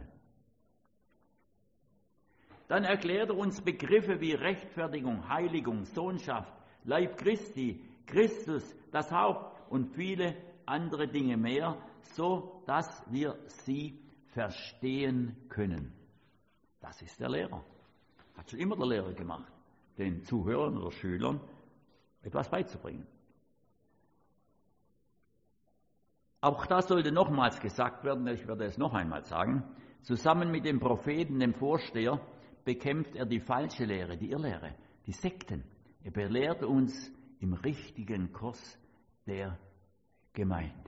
Dann erklärt er uns Begriffe wie Rechtfertigung, Heiligung, Sohnschaft, Leib Christi, Christus, das Haupt und viele andere Dinge mehr, so dass wir sie verstehen können. Das ist der Lehrer. Hat schon immer der Lehrer gemacht, den Zuhörern oder Schülern etwas beizubringen. Auch das sollte nochmals gesagt werden, ich werde es noch einmal sagen. Zusammen mit dem Propheten, dem Vorsteher, bekämpft er die falsche Lehre, die Irrlehre, die Sekten. Er belehrt uns im richtigen Kurs der Gemeinde.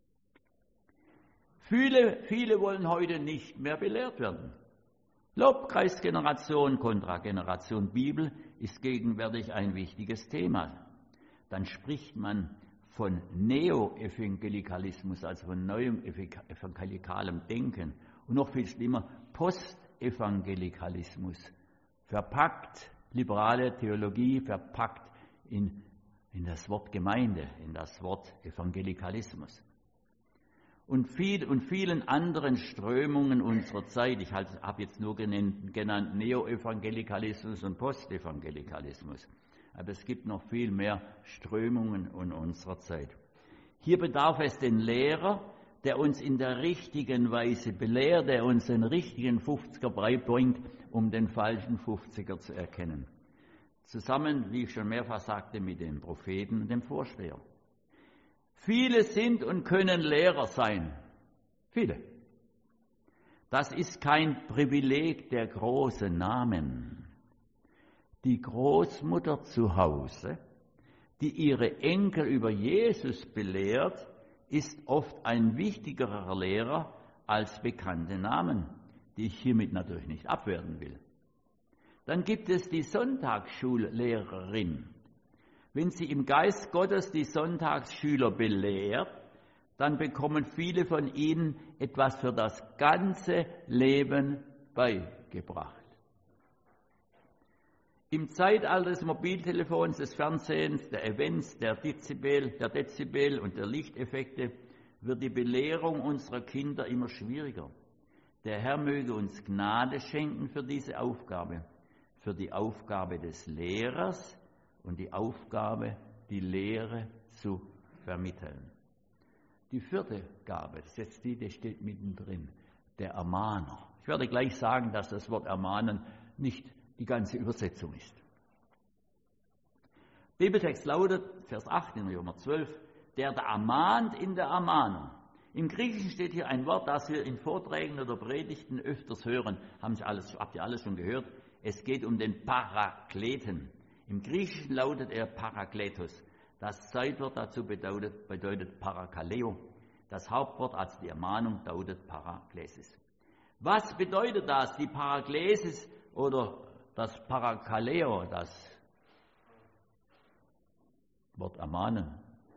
Viele, viele wollen heute nicht mehr belehrt werden. Lobpreisgeneration kontra Generation Bibel ist gegenwärtig ein wichtiges Thema. Dann spricht man von Neo-Evangelikalismus, also von neuem evangelikalem Denken. Und noch viel schlimmer, Postevangelikalismus. Verpackt, liberale Theologie, verpackt in, in das Wort Gemeinde, in das Wort Evangelikalismus. Und, viel, und vielen anderen Strömungen unserer Zeit, ich habe jetzt nur genannt, genannt Neo-Evangelikalismus und Postevangelikalismus, aber es gibt noch viel mehr Strömungen in unserer Zeit. Hier bedarf es den Lehrer, der uns in der richtigen Weise belehrt, der uns den richtigen Fünfziger beibringt, um den falschen Fünfziger zu erkennen. Zusammen, wie ich schon mehrfach sagte, mit dem Propheten und dem Vorsteher. Viele sind und können Lehrer sein. Viele. Das ist kein Privileg der großen Namen. Die Großmutter zu Hause, die ihre Enkel über Jesus belehrt, ist oft ein wichtigerer Lehrer als bekannte Namen, die ich hiermit natürlich nicht abwerten will. Dann gibt es die Sonntagsschullehrerin. Wenn sie im Geist Gottes die Sonntagsschüler belehrt, dann bekommen viele von ihnen etwas für das ganze Leben beigebracht. Im Zeitalter des Mobiltelefons, des Fernsehens, der Events, der Dezibel, der Dezibel und der Lichteffekte wird die Belehrung unserer Kinder immer schwieriger. Der Herr möge uns Gnade schenken für diese Aufgabe, für die Aufgabe des Lehrers und die Aufgabe, die Lehre zu vermitteln. Die vierte Gabe, das ist jetzt die, die steht mittendrin, der Ermahner. Ich werde gleich sagen, dass das Wort ermahnen nicht die ganze Übersetzung ist. Bibeltext lautet, Vers acht in Römer zwölf, der da ermahnt in der Ermahnung. Im Griechischen steht hier ein Wort, das wir in Vorträgen oder Predigten öfters hören. Haben Sie alles, habt ihr alles schon gehört? Es geht um den Parakleten. Im Griechischen lautet er Parakletos. Das Zeitwort dazu bedeutet, bedeutet Parakaleo. Das Hauptwort, also die Ermahnung, lautet Paraklesis. Was bedeutet das, die Paraklesis oder das Parakaleo, das Wort ermahnen?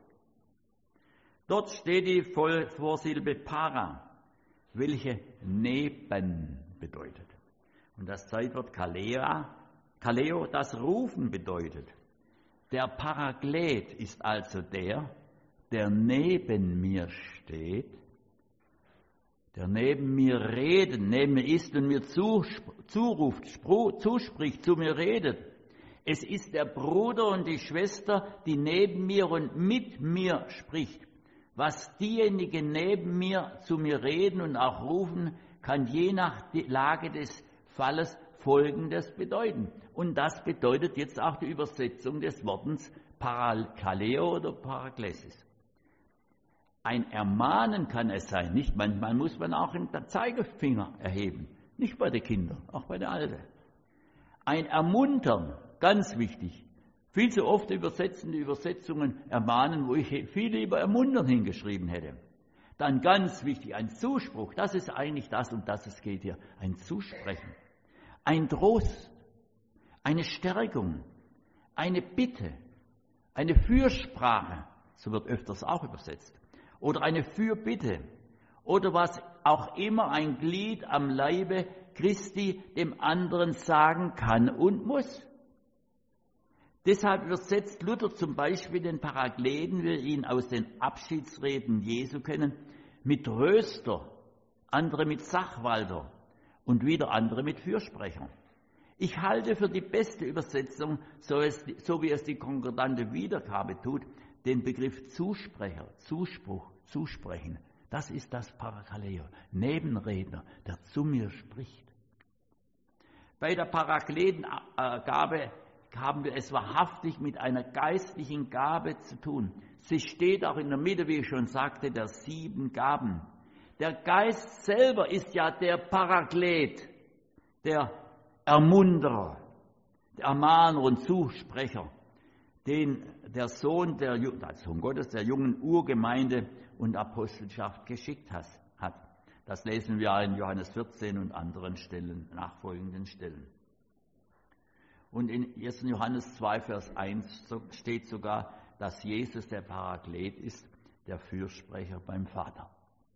Dort steht die Vorsilbe para, welche neben bedeutet. Und das Zeitwort kalea, kaleo, das rufen bedeutet. Der Paraklet ist also der, der neben mir steht, der neben mir redet, neben mir ist und mir zuruft, zuspricht, zu mir redet. Es ist der Bruder und die Schwester, die neben mir und mit mir spricht. Was diejenigen neben mir zu mir reden und auch rufen, kann je nach Lage des Falles Folgendes bedeuten. Und das bedeutet jetzt auch die Übersetzung des Wortes Parakaleo oder Paraklesis. Ein Ermahnen kann es sein, nicht? Manchmal muss man auch den Zeigefinger erheben, nicht bei den Kindern, auch bei den Alten. Ein Ermuntern, ganz wichtig. Viel zu oft übersetzen die Übersetzungen Ermahnen, wo ich viel lieber Ermuntern hingeschrieben hätte. Dann ganz wichtig, ein Zuspruch, das ist eigentlich das, um das es geht hier, ein Zusprechen. Ein Trost, eine Stärkung, eine Bitte, eine Fürsprache, so wird öfters auch übersetzt. Oder eine Fürbitte oder was auch immer ein Glied am Leibe Christi dem anderen sagen kann und muss. Deshalb übersetzt Luther zum Beispiel den Parakleten, wie wir ihn aus den Abschiedsreden Jesu kennen, mit Tröster, andere mit Sachwalter und wieder andere mit Fürsprecher. Ich halte für die beste Übersetzung, so, es, so wie es die konkordante Wiedergabe tut, den Begriff Zusprecher, Zuspruch, Zusprechen. Das ist das Parakaleo, Nebenredner, der zu mir spricht. Bei der Parakletengabe haben wir es wahrhaftig mit einer geistlichen Gabe zu tun. Sie steht auch in der Mitte, wie ich schon sagte, der sieben Gaben. Der Geist selber ist ja der Paraklet, der Ermunterer, der Ermahner und Zusprecher, den der Sohn, der, der Sohn Gottes, der jungen Urgemeinde und Apostelschaft geschickt hat. Das lesen wir in Johannes vierzehn und anderen Stellen, nachfolgenden Stellen. Und in ersten Johannes zwei, Vers eins steht sogar, dass Jesus der Paraklet ist, der Fürsprecher beim Vater.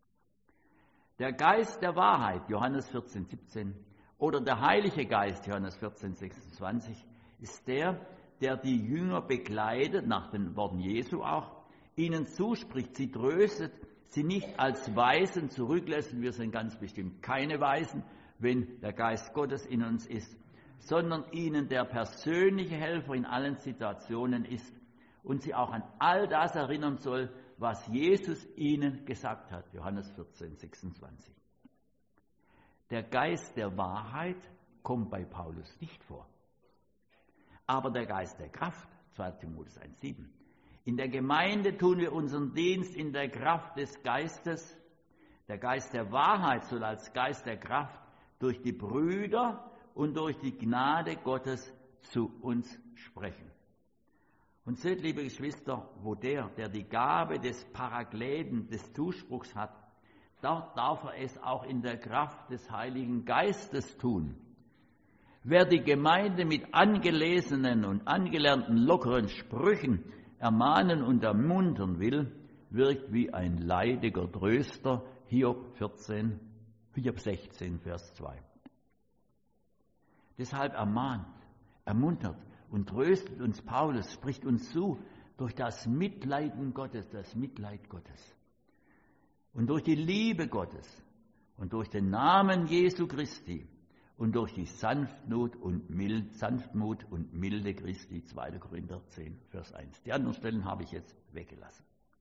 Der Geist der Wahrheit, Johannes vierzehn, siebzehn, oder der Heilige Geist, Johannes vierzehn, sechsundzwanzig, ist der, der die Jünger begleitet, nach den Worten Jesu auch, ihnen zuspricht, sie tröstet, sie nicht als Weisen zurücklässt, wir sind ganz bestimmt keine Weisen, wenn der Geist Gottes in uns ist, sondern ihnen der persönliche Helfer in allen Situationen ist und sie auch an all das erinnern soll, was Jesus ihnen gesagt hat, Johannes vierzehn, sechsundzwanzig. Der Geist der Wahrheit kommt bei Paulus nicht vor. Aber der Geist der Kraft, zweiter Timotheus eins, sieben. In der Gemeinde tun wir unseren Dienst in der Kraft des Geistes. Der Geist der Wahrheit soll als Geist der Kraft durch die Brüder und durch die Gnade Gottes zu uns sprechen. Und seht, liebe Geschwister, wo der, der die Gabe des Parakleten, des Zuspruchs hat, dort darf er es auch in der Kraft des Heiligen Geistes tun. Wer die Gemeinde mit angelesenen und angelernten lockeren Sprüchen ermahnen und ermuntern will, wirkt wie ein leidiger Tröster, Hiob vierzehn, Hiob sechzehn, Vers zwei. Deshalb ermahnt, ermuntert und tröstet uns Paulus, spricht uns zu durch das Mitleiden Gottes, das Mitleid Gottes. Und durch die Liebe Gottes und durch den Namen Jesu Christi und durch die Sanftmut und, Mild, Sanftmut und Milde Christi, zweiter Korinther zehn, Vers eins. Die anderen Stellen habe ich jetzt weggelassen.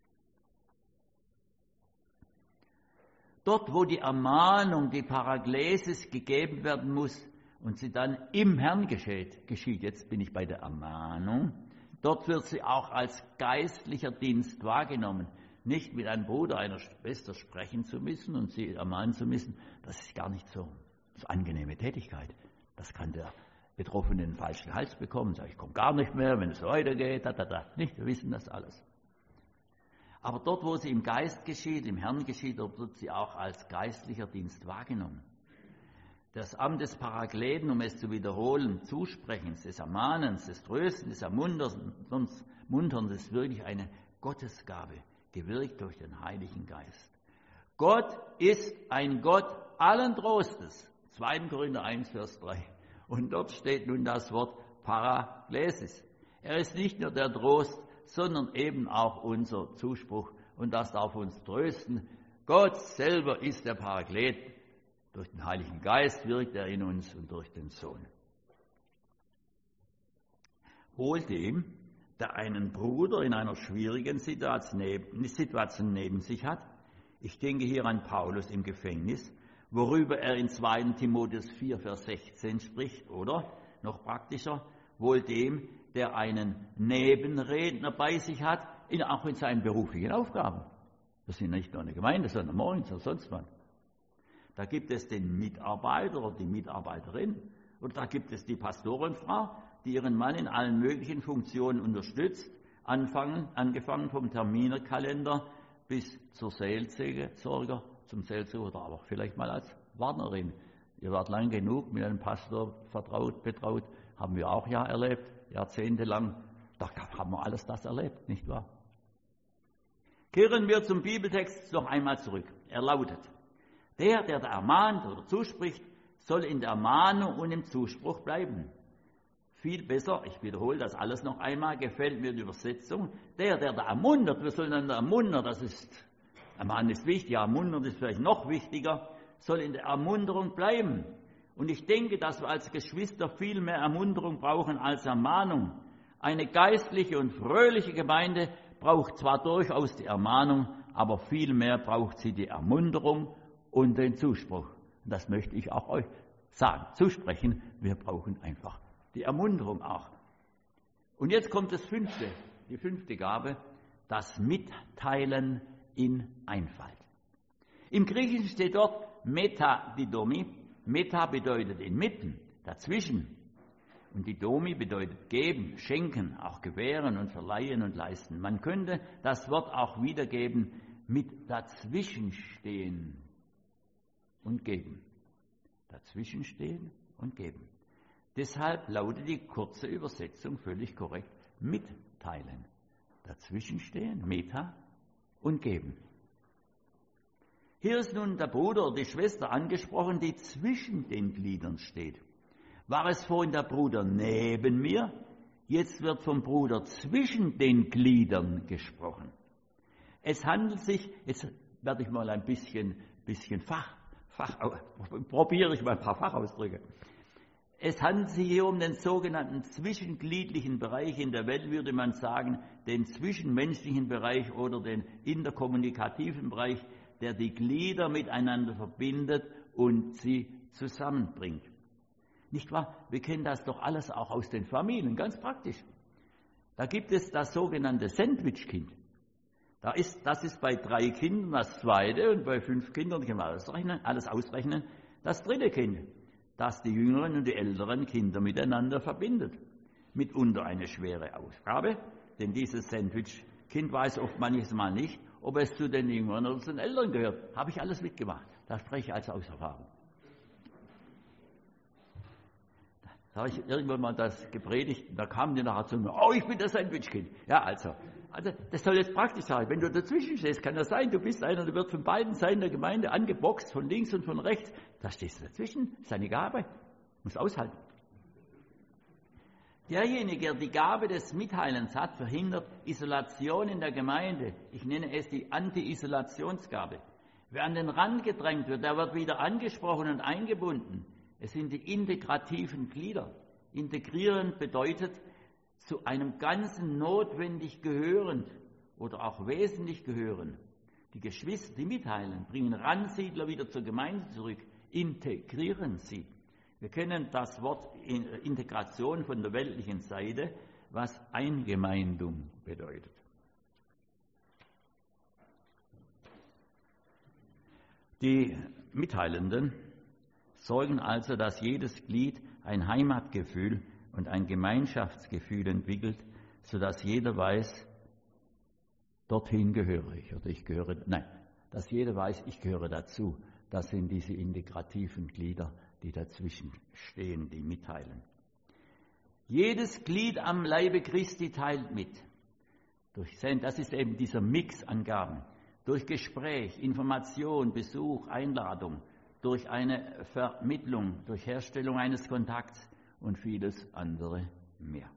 Dort, wo die Ermahnung, die Paraklesis gegeben werden muss und sie dann im Herrn geschieht, geschieht, jetzt bin ich bei der Ermahnung, dort wird sie auch als geistlicher Dienst wahrgenommen. Nicht mit einem Bruder, einer Schwester sprechen zu müssen und sie ermahnen zu müssen, das ist gar nicht so. Das ist eine angenehme Tätigkeit. Das kann der Betroffene den falschen Hals bekommen. Sagt, ich komme gar nicht mehr, wenn es so weitergeht. Da, da, da. Nicht, wir wissen das alles. Aber dort, wo sie im Geist geschieht, im Herrn geschieht, dort wird sie auch als geistlicher Dienst wahrgenommen. Das Amt des Parakleten, um es zu wiederholen, Zusprechens, des Ermahnens, des Tröstens, des Ermunterns, Munterns, ist wirklich eine Gottesgabe, gewirkt durch den Heiligen Geist. Gott ist ein Gott allen Trostes. zweiter Korinther eins, Vers drei. Und dort steht nun das Wort Paraklesis. Er ist nicht nur der Trost, sondern eben auch unser Zuspruch. Und das darf uns trösten. Gott selber ist der Paraklet. Durch den Heiligen Geist wirkt er in uns und durch den Sohn. Wohl dem, der einen Bruder in einer schwierigen Situation neben sich hat. Ich denke hier an Paulus im Gefängnis, worüber er in zweiter Timotheus vier, Vers sechzehn spricht, oder? Noch praktischer, wohl dem, der einen Nebenredner bei sich hat, in, auch in seinen beruflichen Aufgaben. Das sind nicht nur eine Gemeinde, sondern morgens oder sonst wann. Da gibt es den Mitarbeiter oder die Mitarbeiterin und da gibt es die Pastorenfrau, die ihren Mann in allen möglichen Funktionen unterstützt, anfangen, angefangen vom Terminkalender bis zur Seelsorger, zum Seelsorger oder aber vielleicht mal als Warnerin. Ihr wart lang genug mit einem Pastor vertraut, betraut, haben wir auch ja erlebt, jahrzehntelang. Da haben wir alles das erlebt, nicht wahr? Kehren wir zum Bibeltext noch einmal zurück. Er lautet: Der, der da ermahnt oder zuspricht, soll in der Ermahnung und im Zuspruch bleiben. Viel besser, ich wiederhole das alles noch einmal, gefällt mir die Übersetzung. Der, der da ermuntert, wir sollen einander ermuntern, das ist, ermahnen ist wichtig, ja, ermuntern ist vielleicht noch wichtiger, soll in der Ermunterung bleiben. Und ich denke, dass wir als Geschwister viel mehr Ermunterung brauchen als Ermahnung. Eine geistliche und fröhliche Gemeinde braucht zwar durchaus die Ermahnung, aber viel mehr braucht sie die Ermunterung und den Zuspruch. Und das möchte ich auch euch sagen, zusprechen. Wir brauchen einfach die Ermunterung auch. Und jetzt kommt das fünfte, die fünfte Gabe, das Mitteilen in Einfalt. Im Griechischen steht dort Metadidomi. Meta bedeutet inmitten, dazwischen. Und Didomi bedeutet geben, schenken, auch gewähren und verleihen und leisten. Man könnte das Wort auch wiedergeben mit dazwischenstehen und geben. Dazwischenstehen und geben. Deshalb lautet die kurze Übersetzung völlig korrekt: mitteilen. Dazwischenstehen, Meta und geben. Hier ist nun der Bruder oder die Schwester angesprochen, die zwischen den Gliedern steht. War es vorhin der Bruder neben mir? Jetzt wird vom Bruder zwischen den Gliedern gesprochen. Es handelt sich, jetzt werde ich mal ein bisschen, bisschen Fach, Fach, probiere ich mal ein paar Fachausdrücke. Es handelt sich hier um den sogenannten zwischengliedlichen Bereich. In der Welt würde man sagen, den zwischenmenschlichen Bereich oder den interkommunikativen Bereich, der die Glieder miteinander verbindet und sie zusammenbringt. Nicht wahr? Wir kennen das doch alles auch aus den Familien, ganz praktisch. Da gibt es das sogenannte Sandwich-Kind. Da ist, das ist bei drei Kindern das zweite und bei fünf Kindern, können wir alles, rechnen, alles ausrechnen, das dritte Kind, das die jüngeren und die älteren Kinder miteinander verbindet. Mitunter eine schwere Aufgabe, denn dieses Sandwich-Kind weiß oft manches Mal nicht, ob es zu den Jüngeren oder zu den Älteren gehört. Habe ich alles mitgemacht. Da spreche ich also aus Erfahrung. Da habe ich irgendwann mal das gepredigt, da kamen die nachher zu mir: Oh, ich bin das Sandwich-Kind. Ja, also, also, das soll jetzt praktisch sein. Wenn du dazwischen stehst, kann das sein, du bist einer, der wird von beiden Seiten der Gemeinde angeboxt, von links und von rechts. Da stehst du dazwischen, das ist eine Gabe, muss aushalten. Derjenige, der die Gabe des Mitteilens hat, verhindert Isolation in der Gemeinde. Ich nenne es die Anti-Isolationsgabe. Wer an den Rand gedrängt wird, der wird wieder angesprochen und eingebunden. Es sind die integrativen Glieder. Integrieren bedeutet, zu einem Ganzen notwendig gehörend oder auch wesentlich gehören. Die Geschwister, die mitteilen, bringen Randsiedler wieder zur Gemeinde zurück, integrieren sie. Wir kennen das Wort Integration von der weltlichen Seite, was Eingemeindung bedeutet. Die Mitteilenden sorgen also, dass jedes Glied ein Heimatgefühl und und ein Gemeinschaftsgefühl entwickelt, sodass jeder weiß, dorthin gehöre ich oder ich gehöre, nein, dass jeder weiß, ich gehöre dazu. Das sind diese integrativen Glieder, die dazwischen stehen, die mitteilen. Jedes Glied am Leibe Christi teilt mit. Durch, das ist eben dieser Mix an Gaben. Durch Gespräch, Information, Besuch, Einladung, durch eine Vermittlung, durch Herstellung eines Kontakts und vieles andere mehr.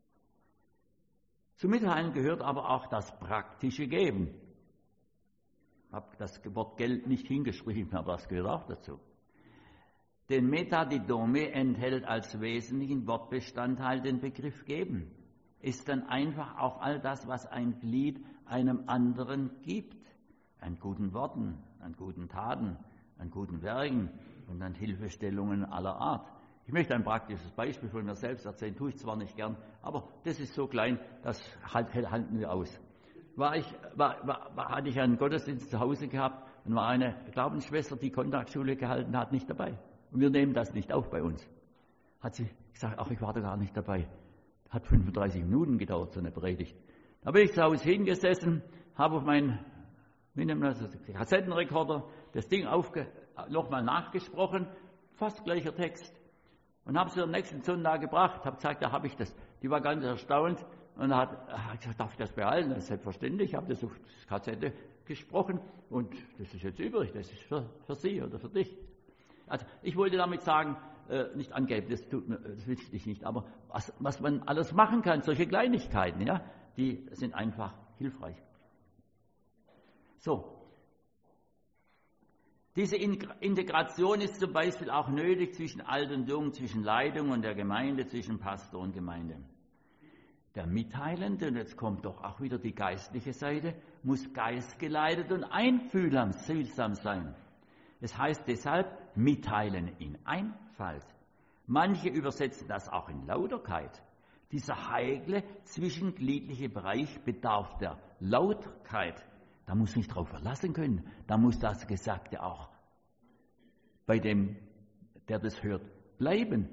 Zum Mitteilen gehört aber auch das praktische Geben. Ich habe das Wort Geld nicht hingeschrieben, aber das gehört auch dazu. Denn Metadidome enthält als wesentlichen Wortbestandteil den Begriff geben. Ist dann einfach auch all das, was ein Glied einem anderen gibt. An guten Worten, an guten Taten, an guten Werken und an Hilfestellungen aller Art. Ich möchte ein praktisches Beispiel von mir selbst erzählen, tue ich zwar nicht gern, aber das ist so klein, das halten wir aus. War ich, war, war, war, hatte ich einen Gottesdienst zu Hause gehabt und war eine Glaubensschwester, die Kontaktschule gehalten hat, nicht dabei. Und wir nehmen das nicht auf bei uns. Hat sie gesagt, ach, ich war da gar nicht dabei. Hat fünfunddreißig Minuten gedauert, so eine Predigt. Da bin ich zu Hause hingesessen, habe auf meinen also Kassettenrekorder das Ding nochmal nachgesprochen, fast gleicher Text. Und habe sie am nächsten Sonntag gebracht, habe gesagt, da habe ich das. Die war ganz erstaunt und hat, hat gesagt, darf ich das behalten? Das ist selbstverständlich, ich habe das auf Kassette gesprochen und das ist jetzt übrig, das ist für, für Sie oder für dich. Also ich wollte damit sagen, äh, nicht angeben, das tut mir, das will ich nicht, aber was, was man alles machen kann, solche Kleinigkeiten, ja, die sind einfach hilfreich. So. Diese Integration ist zum Beispiel auch nötig zwischen Alt und Jung, zwischen Leitung und der Gemeinde, zwischen Pastor und Gemeinde. Der Mitteilende, und jetzt kommt doch auch wieder die geistliche Seite, muss geistgeleitet und einfühlsam sein. Es heißt deshalb mitteilen in Einfalt. Manche übersetzen das auch in Lauterkeit. Dieser heikle zwischengliedliche Bereich bedarf der Lauterkeit. Da muss ich drauf verlassen können. Da muss das Gesagte auch bei dem, der das hört, bleiben.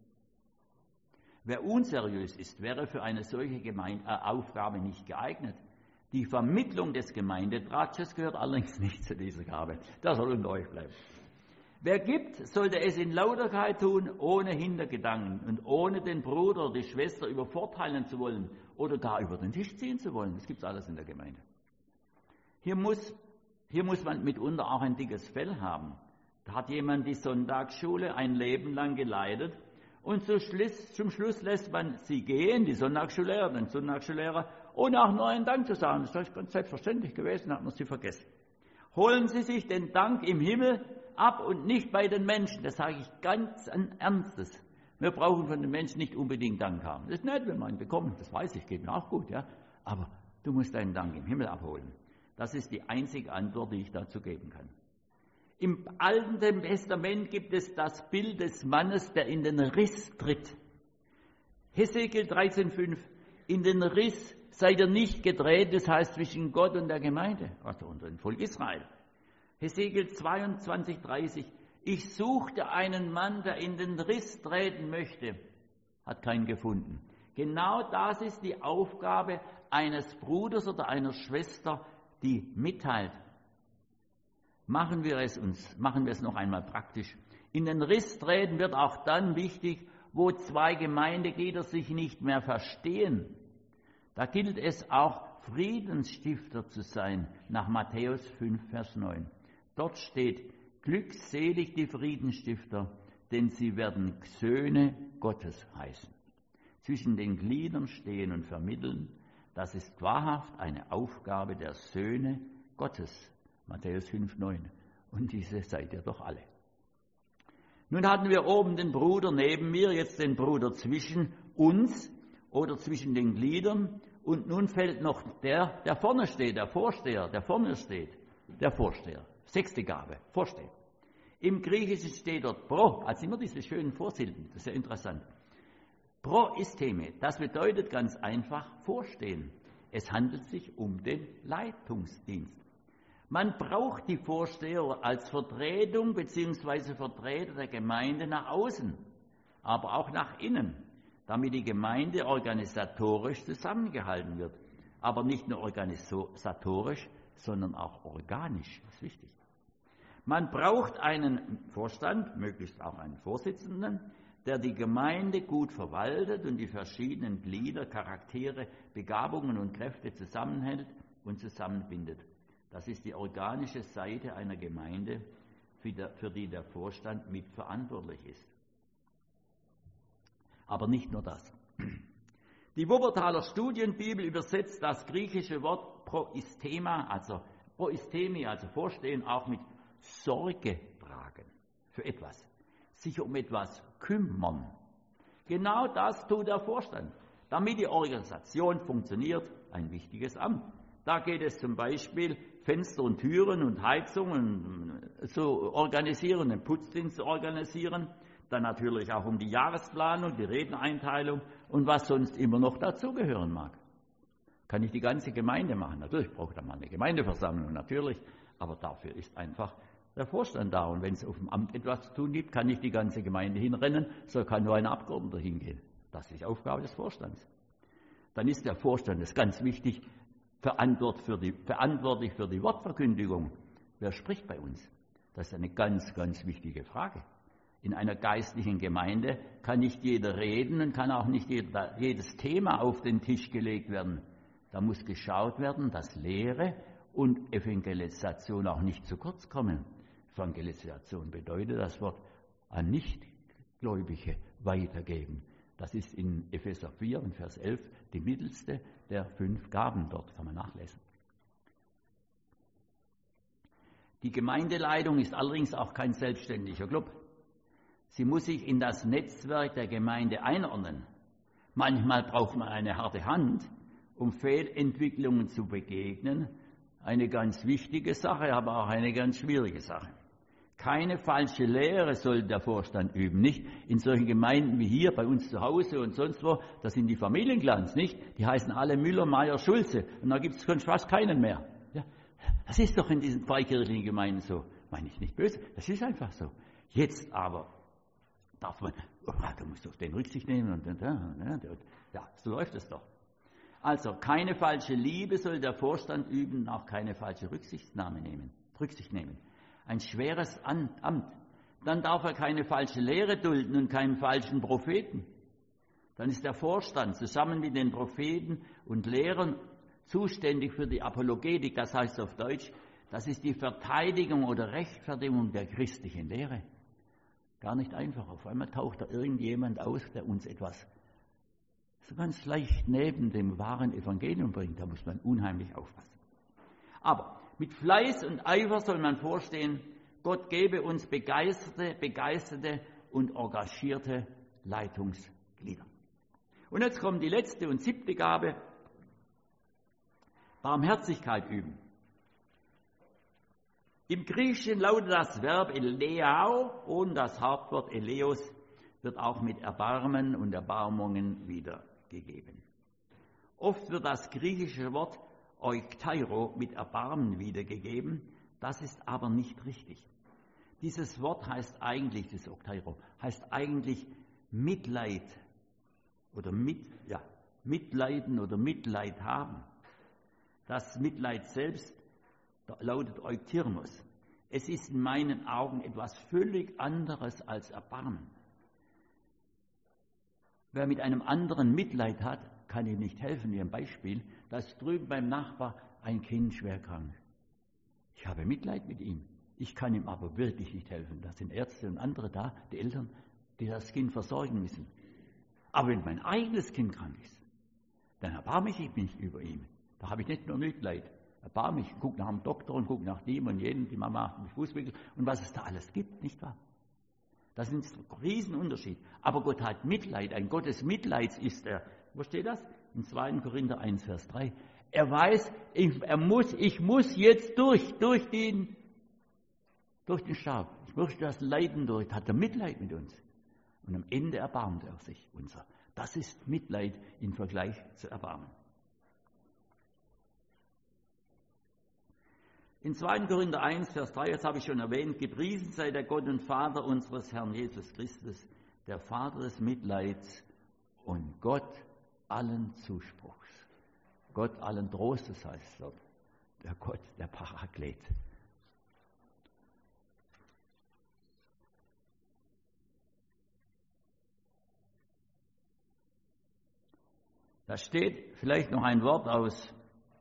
Wer unseriös ist, wäre für eine solche Gemeinde, äh, Aufgabe nicht geeignet. Die Vermittlung des Gemeindetratsches gehört allerdings nicht zu dieser Gabe. Das soll unter euch bleiben. Wer gibt, sollte es in Lauterkeit tun, ohne Hintergedanken und ohne den Bruder oder die Schwester übervorteilen zu wollen oder gar über den Tisch ziehen zu wollen. Das gibt es alles in der Gemeinde. Hier muss, hier muss man mitunter auch ein dickes Fell haben. Da hat jemand die Sonntagsschule ein Leben lang geleitet und zum Schluss, zum Schluss lässt man sie gehen, die Sonntagsschullehrer, den Sonntagsschullehrer, ohne auch nur einen Dank zu sagen. Das ist ganz selbstverständlich gewesen, hat man sie vergessen. Holen Sie sich den Dank im Himmel ab und nicht bei den Menschen. Das sage ich ganz Ernstes. Wir brauchen von den Menschen nicht unbedingt Dank haben. Das ist nett, wenn wir ihn bekommen, das weiß ich, geht mir auch gut, ja. Aber du musst deinen Dank im Himmel abholen. Das ist die einzige Antwort, die ich dazu geben kann. Im Alten Testament gibt es das Bild des Mannes, der in den Riss tritt. Hesekiel dreizehn fünf, in den Riss seid ihr nicht gedreht, das heißt zwischen Gott und der Gemeinde, also unter dem Volk Israel. Hesekiel zweiundzwanzig dreißig, ich suchte einen Mann, der in den Riss treten möchte, hat keinen gefunden. Genau das ist die Aufgabe eines Bruders oder einer Schwester, die mitteilt. Machen wir es uns, machen wir es noch einmal praktisch. In den Riss treten wird auch dann wichtig, wo zwei Gemeindeglieder sich nicht mehr verstehen. Da gilt es auch, Friedensstifter zu sein, nach Matthäus fünf, Vers neun. Dort steht, glückselig die Friedensstifter, denn sie werden Söhne Gottes heißen. Zwischen den Gliedern stehen und vermitteln, das ist wahrhaft eine Aufgabe der Söhne Gottes. Matthäus fünf, neun. Und diese seid ihr doch alle. Nun hatten wir oben den Bruder neben mir, jetzt den Bruder zwischen uns oder zwischen den Gliedern. Und nun fällt noch der, der vorne steht, der Vorsteher, der vorne steht, der Vorsteher. Sechste Gabe, Vorsteher. Im Griechischen steht dort Pro, also immer diese schönen Vorsilben, das ist ja interessant. Proisteme, das bedeutet ganz einfach Vorstehen. Es handelt sich um den Leitungsdienst. Man braucht die Vorsteher als Vertretung bzw. Vertreter der Gemeinde nach außen, aber auch nach innen, damit die Gemeinde organisatorisch zusammengehalten wird. aber nicht nur organisatorisch, sondern auch organisch. Das ist wichtig. Man braucht einen Vorstand, möglichst auch einen Vorsitzenden, der die Gemeinde gut verwaltet und die verschiedenen Glieder, Charaktere, Begabungen und Kräfte zusammenhält und zusammenbindet. Das ist die organische Seite einer Gemeinde, für die der Vorstand mitverantwortlich ist. Aber nicht nur das. Die Wuppertaler Studienbibel übersetzt das griechische Wort proistema, also proistemi, also Vorstehen, auch mit Sorge tragen für etwas, sich um etwas kümmern. Genau das tut der Vorstand, damit die Organisation funktioniert, ein wichtiges Amt. Da geht es zum Beispiel, Fenster und Türen und Heizungen zu organisieren, den Putzdienst zu organisieren, dann natürlich auch um die Jahresplanung, die Redeneinteilung und was sonst immer noch dazugehören mag. Kann ich die ganze Gemeinde machen? Natürlich braucht man eine Gemeindeversammlung, natürlich, aber dafür ist einfach der Vorstand da. Und wenn es auf dem Amt etwas zu tun gibt, kann nicht die ganze Gemeinde hinrennen, so kann nur ein Abgeordneter hingehen. Das ist die Aufgabe des Vorstands. Dann ist der Vorstand, das ist ganz wichtig, verantwortlich für die, verantwortlich für die Wortverkündigung. Wer spricht bei uns? Das ist eine ganz, ganz wichtige Frage. In einer geistlichen Gemeinde kann nicht jeder reden und kann auch nicht jeder, jedes Thema auf den Tisch gelegt werden. Da muss geschaut werden, dass Lehre und Evangelisation auch nicht zu kurz kommen. Evangelisation bedeutet das Wort an Nichtgläubige weitergeben. Das ist in Epheser vier und Vers elf die mittelste der fünf Gaben. Dort kann man nachlesen. Die Gemeindeleitung ist allerdings auch kein selbstständiger Club. Sie muss sich in das Netzwerk der Gemeinde einordnen. Manchmal braucht man eine harte Hand, um Fehlentwicklungen zu begegnen. Eine ganz wichtige Sache, aber auch eine ganz schwierige Sache. Keine falsche Lehre soll der Vorstand üben, nicht? In solchen Gemeinden wie hier, bei uns zu Hause und sonst wo, das sind die Familienclans, nicht? Die heißen alle Müller, Meier, Schulze und da gibt es fast keinen mehr. Ja? Das ist doch in diesen freikirchlichen Gemeinden so. Meine ich nicht böse, das ist einfach so. Jetzt aber darf man, oh, du musst auf den Rücksicht nehmen und, und, und, und ja, so läuft es doch. Also keine falsche Liebe soll der Vorstand üben, auch keine falsche Rücksichtnahme nehmen, Rücksicht nehmen. Ein schweres Amt. Dann darf er keine falsche Lehre dulden und keinen falschen Propheten. Dann ist der Vorstand zusammen mit den Propheten und Lehrern zuständig für die Apologetik, das heißt auf Deutsch, das ist die Verteidigung oder Rechtfertigung der christlichen Lehre. Gar nicht einfach. Auf einmal taucht da irgendjemand aus, der uns etwas so ganz leicht neben dem wahren Evangelium bringt. Da muss man unheimlich aufpassen. Aber mit Fleiß und Eifer soll man vorstehen, Gott gebe uns begeisterte, begeisterte und engagierte Leitungsglieder. Und jetzt kommt die letzte und siebte Gabe, Barmherzigkeit üben. Im Griechischen lautet das Verb eleao und das Hauptwort eleos wird auch mit Erbarmen und Erbarmungen wiedergegeben. Oft wird das griechische Wort Eukteiro mit Erbarmen wiedergegeben, das ist aber nicht richtig. Dieses Wort heißt eigentlich, das Eukteiro, heißt eigentlich Mitleid oder mit, ja, Mitleiden oder Mitleid haben. Das Mitleid selbst lautet Euktirmos. Es ist in meinen Augen etwas völlig anderes als Erbarmen. Wer mit einem anderen Mitleid hat, kann ihm nicht helfen. Wie ein Beispiel, da ist drüben beim Nachbar ein Kind schwer krank. Ich habe Mitleid mit ihm. Ich kann ihm aber wirklich nicht helfen. Da sind Ärzte und andere da, die Eltern, die das Kind versorgen müssen. Aber wenn mein eigenes Kind krank ist, dann erbarme ich mich über ihn. Da habe ich nicht nur Mitleid. Erbarme mich, gucke nach dem Doktor und gucke nach dem und jedem, die Mama macht mich Fußwickel und was es da alles gibt, nicht wahr? Das ist ein Riesenunterschied. Aber Gott hat Mitleid. Ein Gott des Mitleids ist er. Wo steht das? In zweiten Korinther eins, Vers drei. Er weiß, ich, er muss, ich muss jetzt durch, durch den, durch den Staub. Ich möchte das Leiden durch. Hat er Mitleid mit uns. Und am Ende erbarmt er sich unser. Das ist Mitleid im Vergleich zu Erbarmen. In zweiten Korinther eins, Vers drei, das habe ich schon erwähnt, gepriesen sei der Gott und Vater unseres Herrn Jesus Christus, der Vater des Mitleids und Gott allen Zuspruchs. Gott allen Trostes heißt es dort. Der Gott, der Paraklet. Da steht vielleicht noch ein Wort aus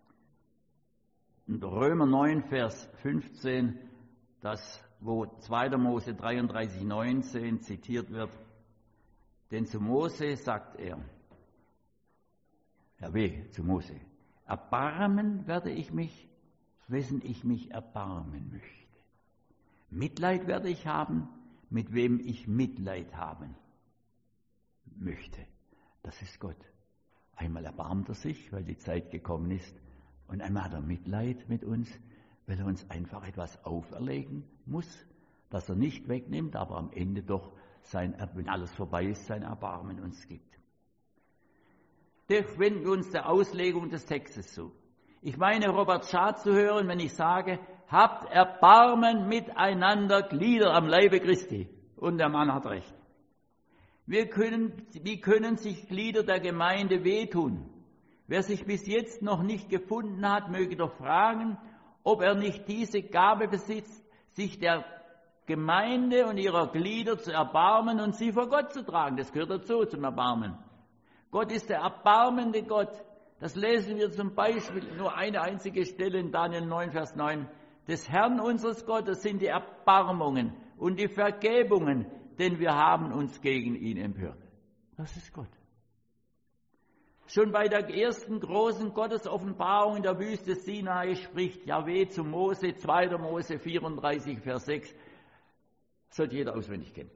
Römer neun, Vers fünfzehn, das, wo zweiter Mose dreiunddreißig, neunzehn zitiert wird. Denn zu Mose sagt er, Herrweh, zu Mose, erbarmen werde ich mich, wessen ich mich erbarmen möchte. Mitleid werde ich haben, mit wem ich Mitleid haben möchte. Das ist Gott. Einmal erbarmt er sich, weil die Zeit gekommen ist, und einmal hat er Mitleid mit uns, weil er uns einfach etwas auferlegen muss, das er nicht wegnimmt, aber am Ende doch, sein, wenn alles vorbei ist, sein Erbarmen uns gibt. Doch wenden wir uns der Auslegung des Textes zu. Ich meine, Robert Schad zu hören, wenn ich sage, habt Erbarmen miteinander, Glieder am Leibe Christi. Und der Mann hat recht. Wir können, wie können sich Glieder der Gemeinde wehtun? Wer sich bis jetzt noch nicht gefunden hat, möge doch fragen, ob er nicht diese Gabe besitzt, sich der Gemeinde und ihrer Glieder zu erbarmen und sie vor Gott zu tragen. Das gehört dazu, zum Erbarmen. Gott ist der erbarmende Gott. Das lesen wir zum Beispiel nur eine einzige Stelle in Daniel neun, Vers neun. Des Herrn unseres Gottes sind die Erbarmungen und die Vergebungen, denn wir haben uns gegen ihn empört. Das ist Gott. Schon bei der ersten großen Gottesoffenbarung in der Wüste Sinai spricht Jahwe zu Mose, zweiter Mose vierunddreißig, Vers sechs. Das sollte jeder auswendig kennen.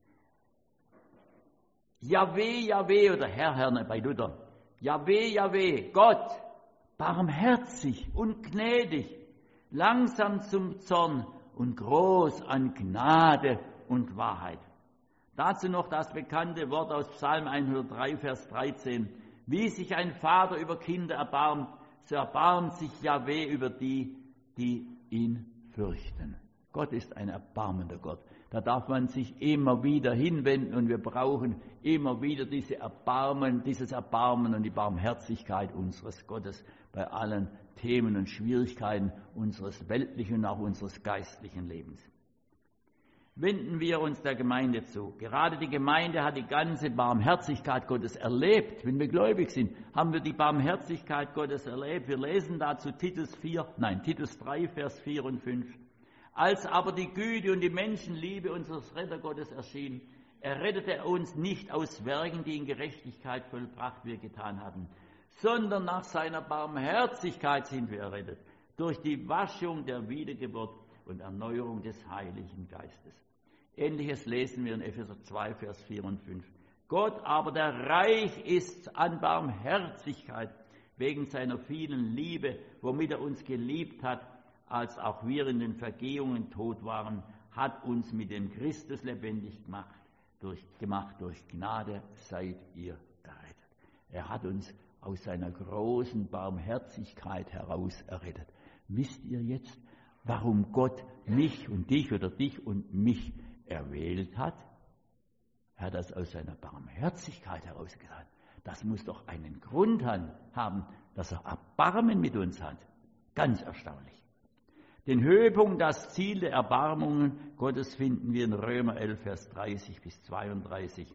Jahwe, Jahwe oder Herr, Herr bei Luther. Jahwe, Jahwe, Gott, barmherzig und gnädig, langsam zum Zorn und groß an Gnade und Wahrheit. Dazu noch das bekannte Wort aus Psalm hundertdrei, Vers dreizehn. Wie sich ein Vater über Kinder erbarmt, so erbarmt sich Jahwe über die, die ihn fürchten. Gott ist ein erbarmender Gott. Da darf man sich immer wieder hinwenden und wir brauchen immer wieder diese Erbarmen, dieses Erbarmen und die Barmherzigkeit unseres Gottes bei allen Themen und Schwierigkeiten unseres weltlichen und auch unseres geistlichen Lebens. Wenden wir uns der Gemeinde zu. Gerade die Gemeinde hat die ganze Barmherzigkeit Gottes erlebt. Wenn wir gläubig sind, haben wir die Barmherzigkeit Gottes erlebt. Wir lesen dazu Titus vier, nein, Titus drei, Vers vier und fünf. Als aber die Güte und die Menschenliebe unseres Rettergottes erschien, errettete er uns nicht aus Werken, die in Gerechtigkeit vollbracht wir getan hatten, sondern nach seiner Barmherzigkeit sind wir errettet, durch die Waschung der Wiedergeburt und Erneuerung des Heiligen Geistes. Ähnliches lesen wir in Epheser zwei, Vers vier und fünf. Gott aber, der reich ist an Barmherzigkeit, wegen seiner vielen Liebe, womit er uns geliebt hat, als auch wir in den Vergehungen tot waren, hat uns mit dem Christus lebendig gemacht. Durch, gemacht durch Gnade seid ihr errettet. Er hat uns aus seiner großen Barmherzigkeit heraus errettet. Wisst ihr jetzt, warum Gott mich und dich oder dich und mich erwählt hat? Er hat das aus seiner Barmherzigkeit herausgetan. Das muss doch einen Grund haben, dass er Erbarmen mit uns hat. Ganz erstaunlich. Den Höhepunkt, das Ziel der Erbarmungen Gottes finden wir in Römer elf, Vers dreißig bis zweiunddreißig.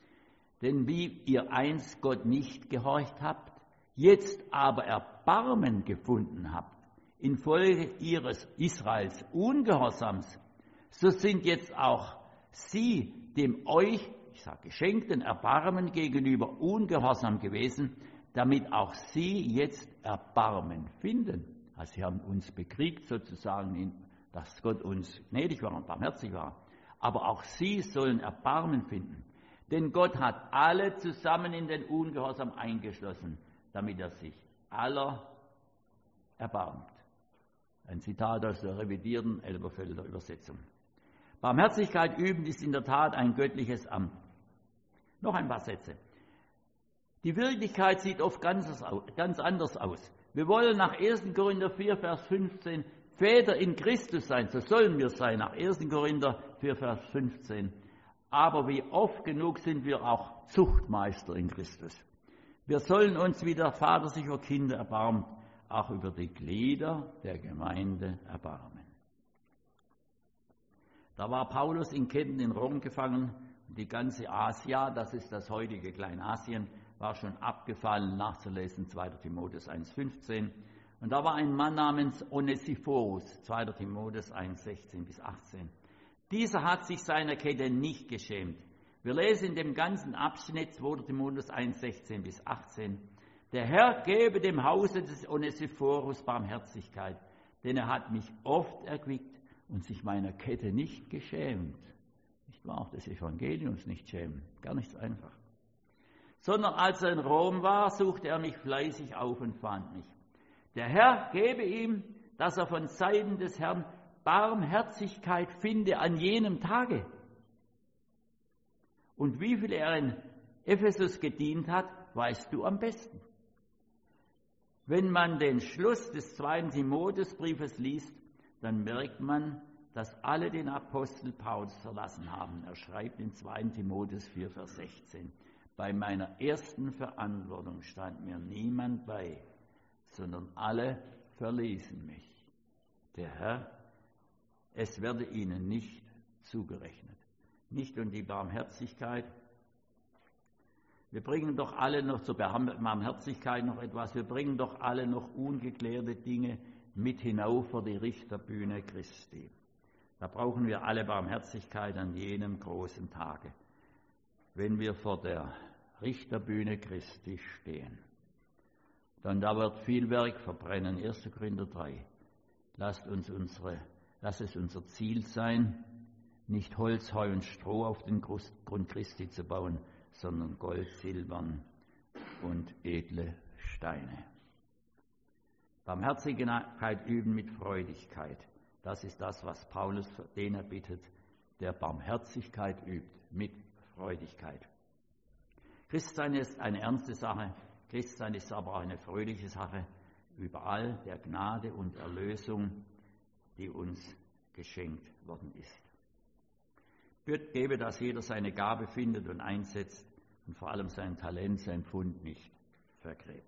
Denn wie ihr einst Gott nicht gehorcht habt, jetzt aber Erbarmen gefunden habt, infolge ihres Israels Ungehorsams, so sind jetzt auch sie dem euch, ich sage geschenkten Erbarmen gegenüber ungehorsam gewesen, damit auch sie jetzt Erbarmen finden. Also sie haben uns bekriegt sozusagen, dass Gott uns gnädig war und barmherzig war. Aber auch sie sollen Erbarmen finden. Denn Gott hat alle zusammen in den Ungehorsam eingeschlossen, damit er sich aller erbarmt. Ein Zitat aus der revidierten Elberfelder Übersetzung. Barmherzigkeit üben ist in der Tat ein göttliches Amt. Noch ein paar Sätze. Die Wirklichkeit sieht oft ganz, ganz anders aus. Wir wollen nach ersten Korinther vier, Vers fünfzehn Väter in Christus sein. So sollen wir sein, nach ersten Korinther vier, Vers fünfzehn. Aber wie oft genug sind wir auch Zuchtmeister in Christus. Wir sollen uns, wie der Vater sich über Kinder erbarmt, auch über die Glieder der Gemeinde erbarmen. Da war Paulus in Ketten in Rom gefangen. Die ganze Asia, das ist das heutige Kleinasien, war schon abgefallen, nachzulesen, zweiter Timotheus eins fünfzehn. Und da war ein Mann namens Onesiphorus, zweiter Timotheus eins sechzehn bis achtzehn. Dieser hat sich seiner Kette nicht geschämt. Wir lesen in dem ganzen Abschnitt zweiter Timotheus eins sechzehn bis achtzehn. Der Herr gebe dem Hause des Onesiphorus Barmherzigkeit, denn er hat mich oft erquickt und sich meiner Kette nicht geschämt. Nicht wahr? Auch des Evangeliums nicht schämen. Gar nicht so einfach. Sondern als er in Rom war, suchte er mich fleißig auf und fand mich. Der Herr gebe ihm, dass er von Seiten des Herrn Barmherzigkeit finde an jenem Tage. Und wie viel er in Ephesus gedient hat, weißt du am besten. Wenn man den Schluss des zweiten Timotheusbriefes liest, dann merkt man, dass alle den Apostel Paulus verlassen haben. Er schreibt in zweiten Timotheus vier, Vers sechzehn. Bei meiner ersten Verantwortung stand mir niemand bei, sondern alle verließen mich. Der Herr, es werde ihnen nicht zugerechnet. Nicht um die Barmherzigkeit. Wir bringen doch alle noch zur Barmherzigkeit noch etwas. Wir bringen doch alle noch ungeklärte Dinge mit hinauf vor die Richterbühne Christi. Da brauchen wir alle Barmherzigkeit an jenem großen Tage, wenn wir vor der Richterbühne Christi stehen. Dann da wird viel Werk verbrennen. erster Korinther drei. Lasst uns unsere, lasst es unser Ziel sein, nicht Holz, Heu und Stroh auf den Grund Christi zu bauen, sondern Gold, Silbern und edle Steine. Barmherzigkeit üben mit Freudigkeit. Das ist das, was Paulus für den er bittet, der Barmherzigkeit übt, mit Freudigkeit. Christsein ist eine ernste Sache, Christsein ist aber auch eine fröhliche Sache, überall der Gnade und Erlösung, die uns geschenkt worden ist. Gott gebe, dass jeder seine Gabe findet und einsetzt und vor allem sein Talent, sein Pfund nicht vergräbt.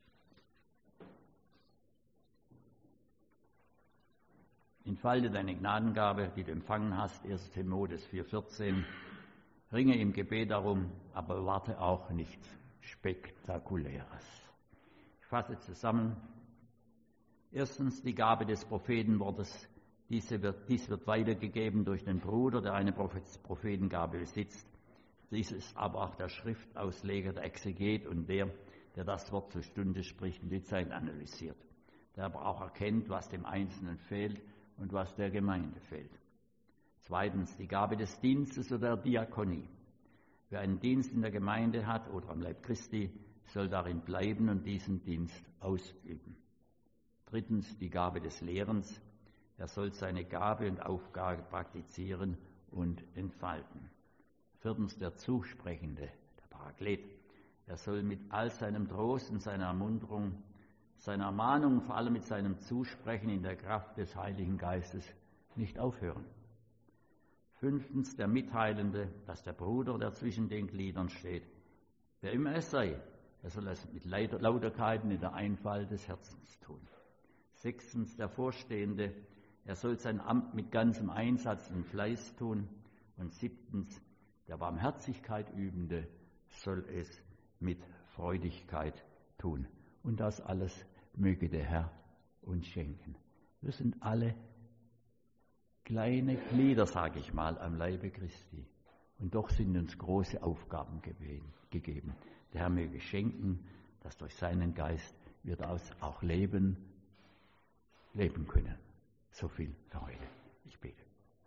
Entfalte deine Gnadengabe, die du empfangen hast, erster Timotheus vier vierzehn. Ringe im Gebet darum, aber erwarte auch nichts Spektakuläres. Ich fasse zusammen. Erstens die Gabe des Prophetenwortes. Diese wird, dies wird weitergegeben durch den Bruder, der eine Prophetengabe besitzt. Dies ist aber auch der Schriftausleger, der Exeget und der, der das Wort zur Stunde spricht und die Zeit analysiert. Der aber auch erkennt, was dem Einzelnen fehlt und was der Gemeinde fehlt. Zweitens die Gabe des Dienstes oder der Diakonie. Wer einen Dienst in der Gemeinde hat oder am Leib Christi, soll darin bleiben und diesen Dienst ausüben. Drittens die Gabe des Lehrens. Er soll seine Gabe und Aufgabe praktizieren und entfalten. Viertens der Zusprechende, der Paraklet. Er soll mit all seinem Trost und seiner Ermunterung, seiner Ermahnung, vor allem mit seinem Zusprechen in der Kraft des Heiligen Geistes nicht aufhören. Fünftens der Mitteilende, dass der Bruder, der zwischen den Gliedern steht, wer immer es sei, er soll es mit Lauterkeit und in der Einfalt des Herzens tun. Sechstens der Vorstehende, er soll sein Amt mit ganzem Einsatz und Fleiß tun. Und siebtens der Barmherzigkeit Übende soll es mit Freudigkeit tun. Und das alles möge der Herr uns schenken. Wir sind alle kleine Glieder, sage ich mal, am Leibe Christi. Und doch sind uns große Aufgaben gegeben. Der Herr möge schenken, dass durch seinen Geist wir daraus auch leben, leben können. So viel für heute. Ich bete.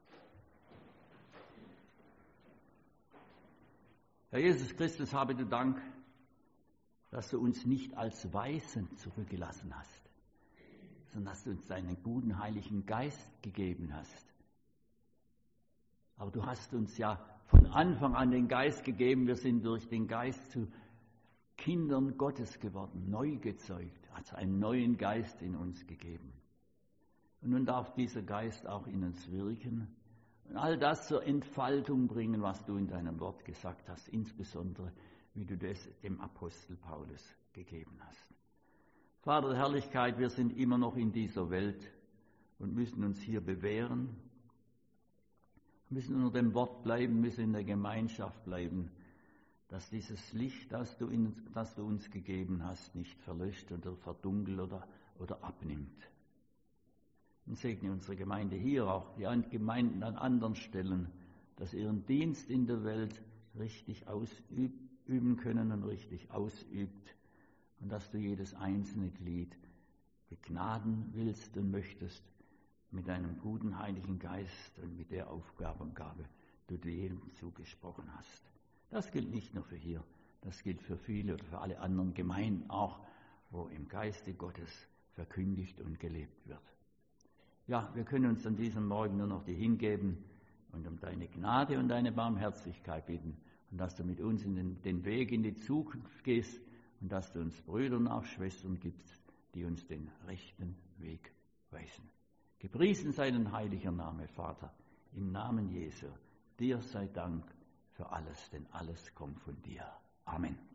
Herr Jesus Christus, habe du Dank, dass du uns nicht als Waisen zurückgelassen hast, sondern dass du uns deinen guten Heiligen Geist gegeben hast. Aber du hast uns ja von Anfang an den Geist gegeben. Wir sind durch den Geist zu Kindern Gottes geworden, neu gezeugt, also einen neuen Geist in uns gegeben. Und nun darf dieser Geist auch in uns wirken und all das zur Entfaltung bringen, was du in deinem Wort gesagt hast, insbesondere wie du das dem Apostel Paulus gegeben hast. Vater der Herrlichkeit, wir sind immer noch in dieser Welt und müssen uns hier bewähren, müssen unter dem Wort bleiben, müssen in der Gemeinschaft bleiben, dass dieses Licht, das du, in, das du uns gegeben hast, nicht verlöscht oder verdunkelt oder, oder abnimmt. Und segne unsere Gemeinde hier, auch die Gemeinden an anderen Stellen, dass sie ihren Dienst in der Welt richtig ausüben können und richtig ausübt und dass du jedes einzelne Glied begnaden willst und möchtest mit deinem guten Heiligen Geist und mit der Aufgabengabe, die du jedem zugesprochen hast. Das gilt nicht nur für hier, das gilt für viele oder für alle anderen Gemeinden auch, wo im Geiste Gottes verkündigt und gelebt wird. Ja, wir können uns an diesem Morgen nur noch dir hingeben und um deine Gnade und deine Barmherzigkeit bitten und dass du mit uns in den, den Weg in die Zukunft gehst und dass du uns Brüder und auch Schwestern gibst, die uns den rechten Weg weisen. Gepriesen sei dein heiliger Name, Vater, im Namen Jesu. Dir sei Dank für alles, denn alles kommt von dir. Amen.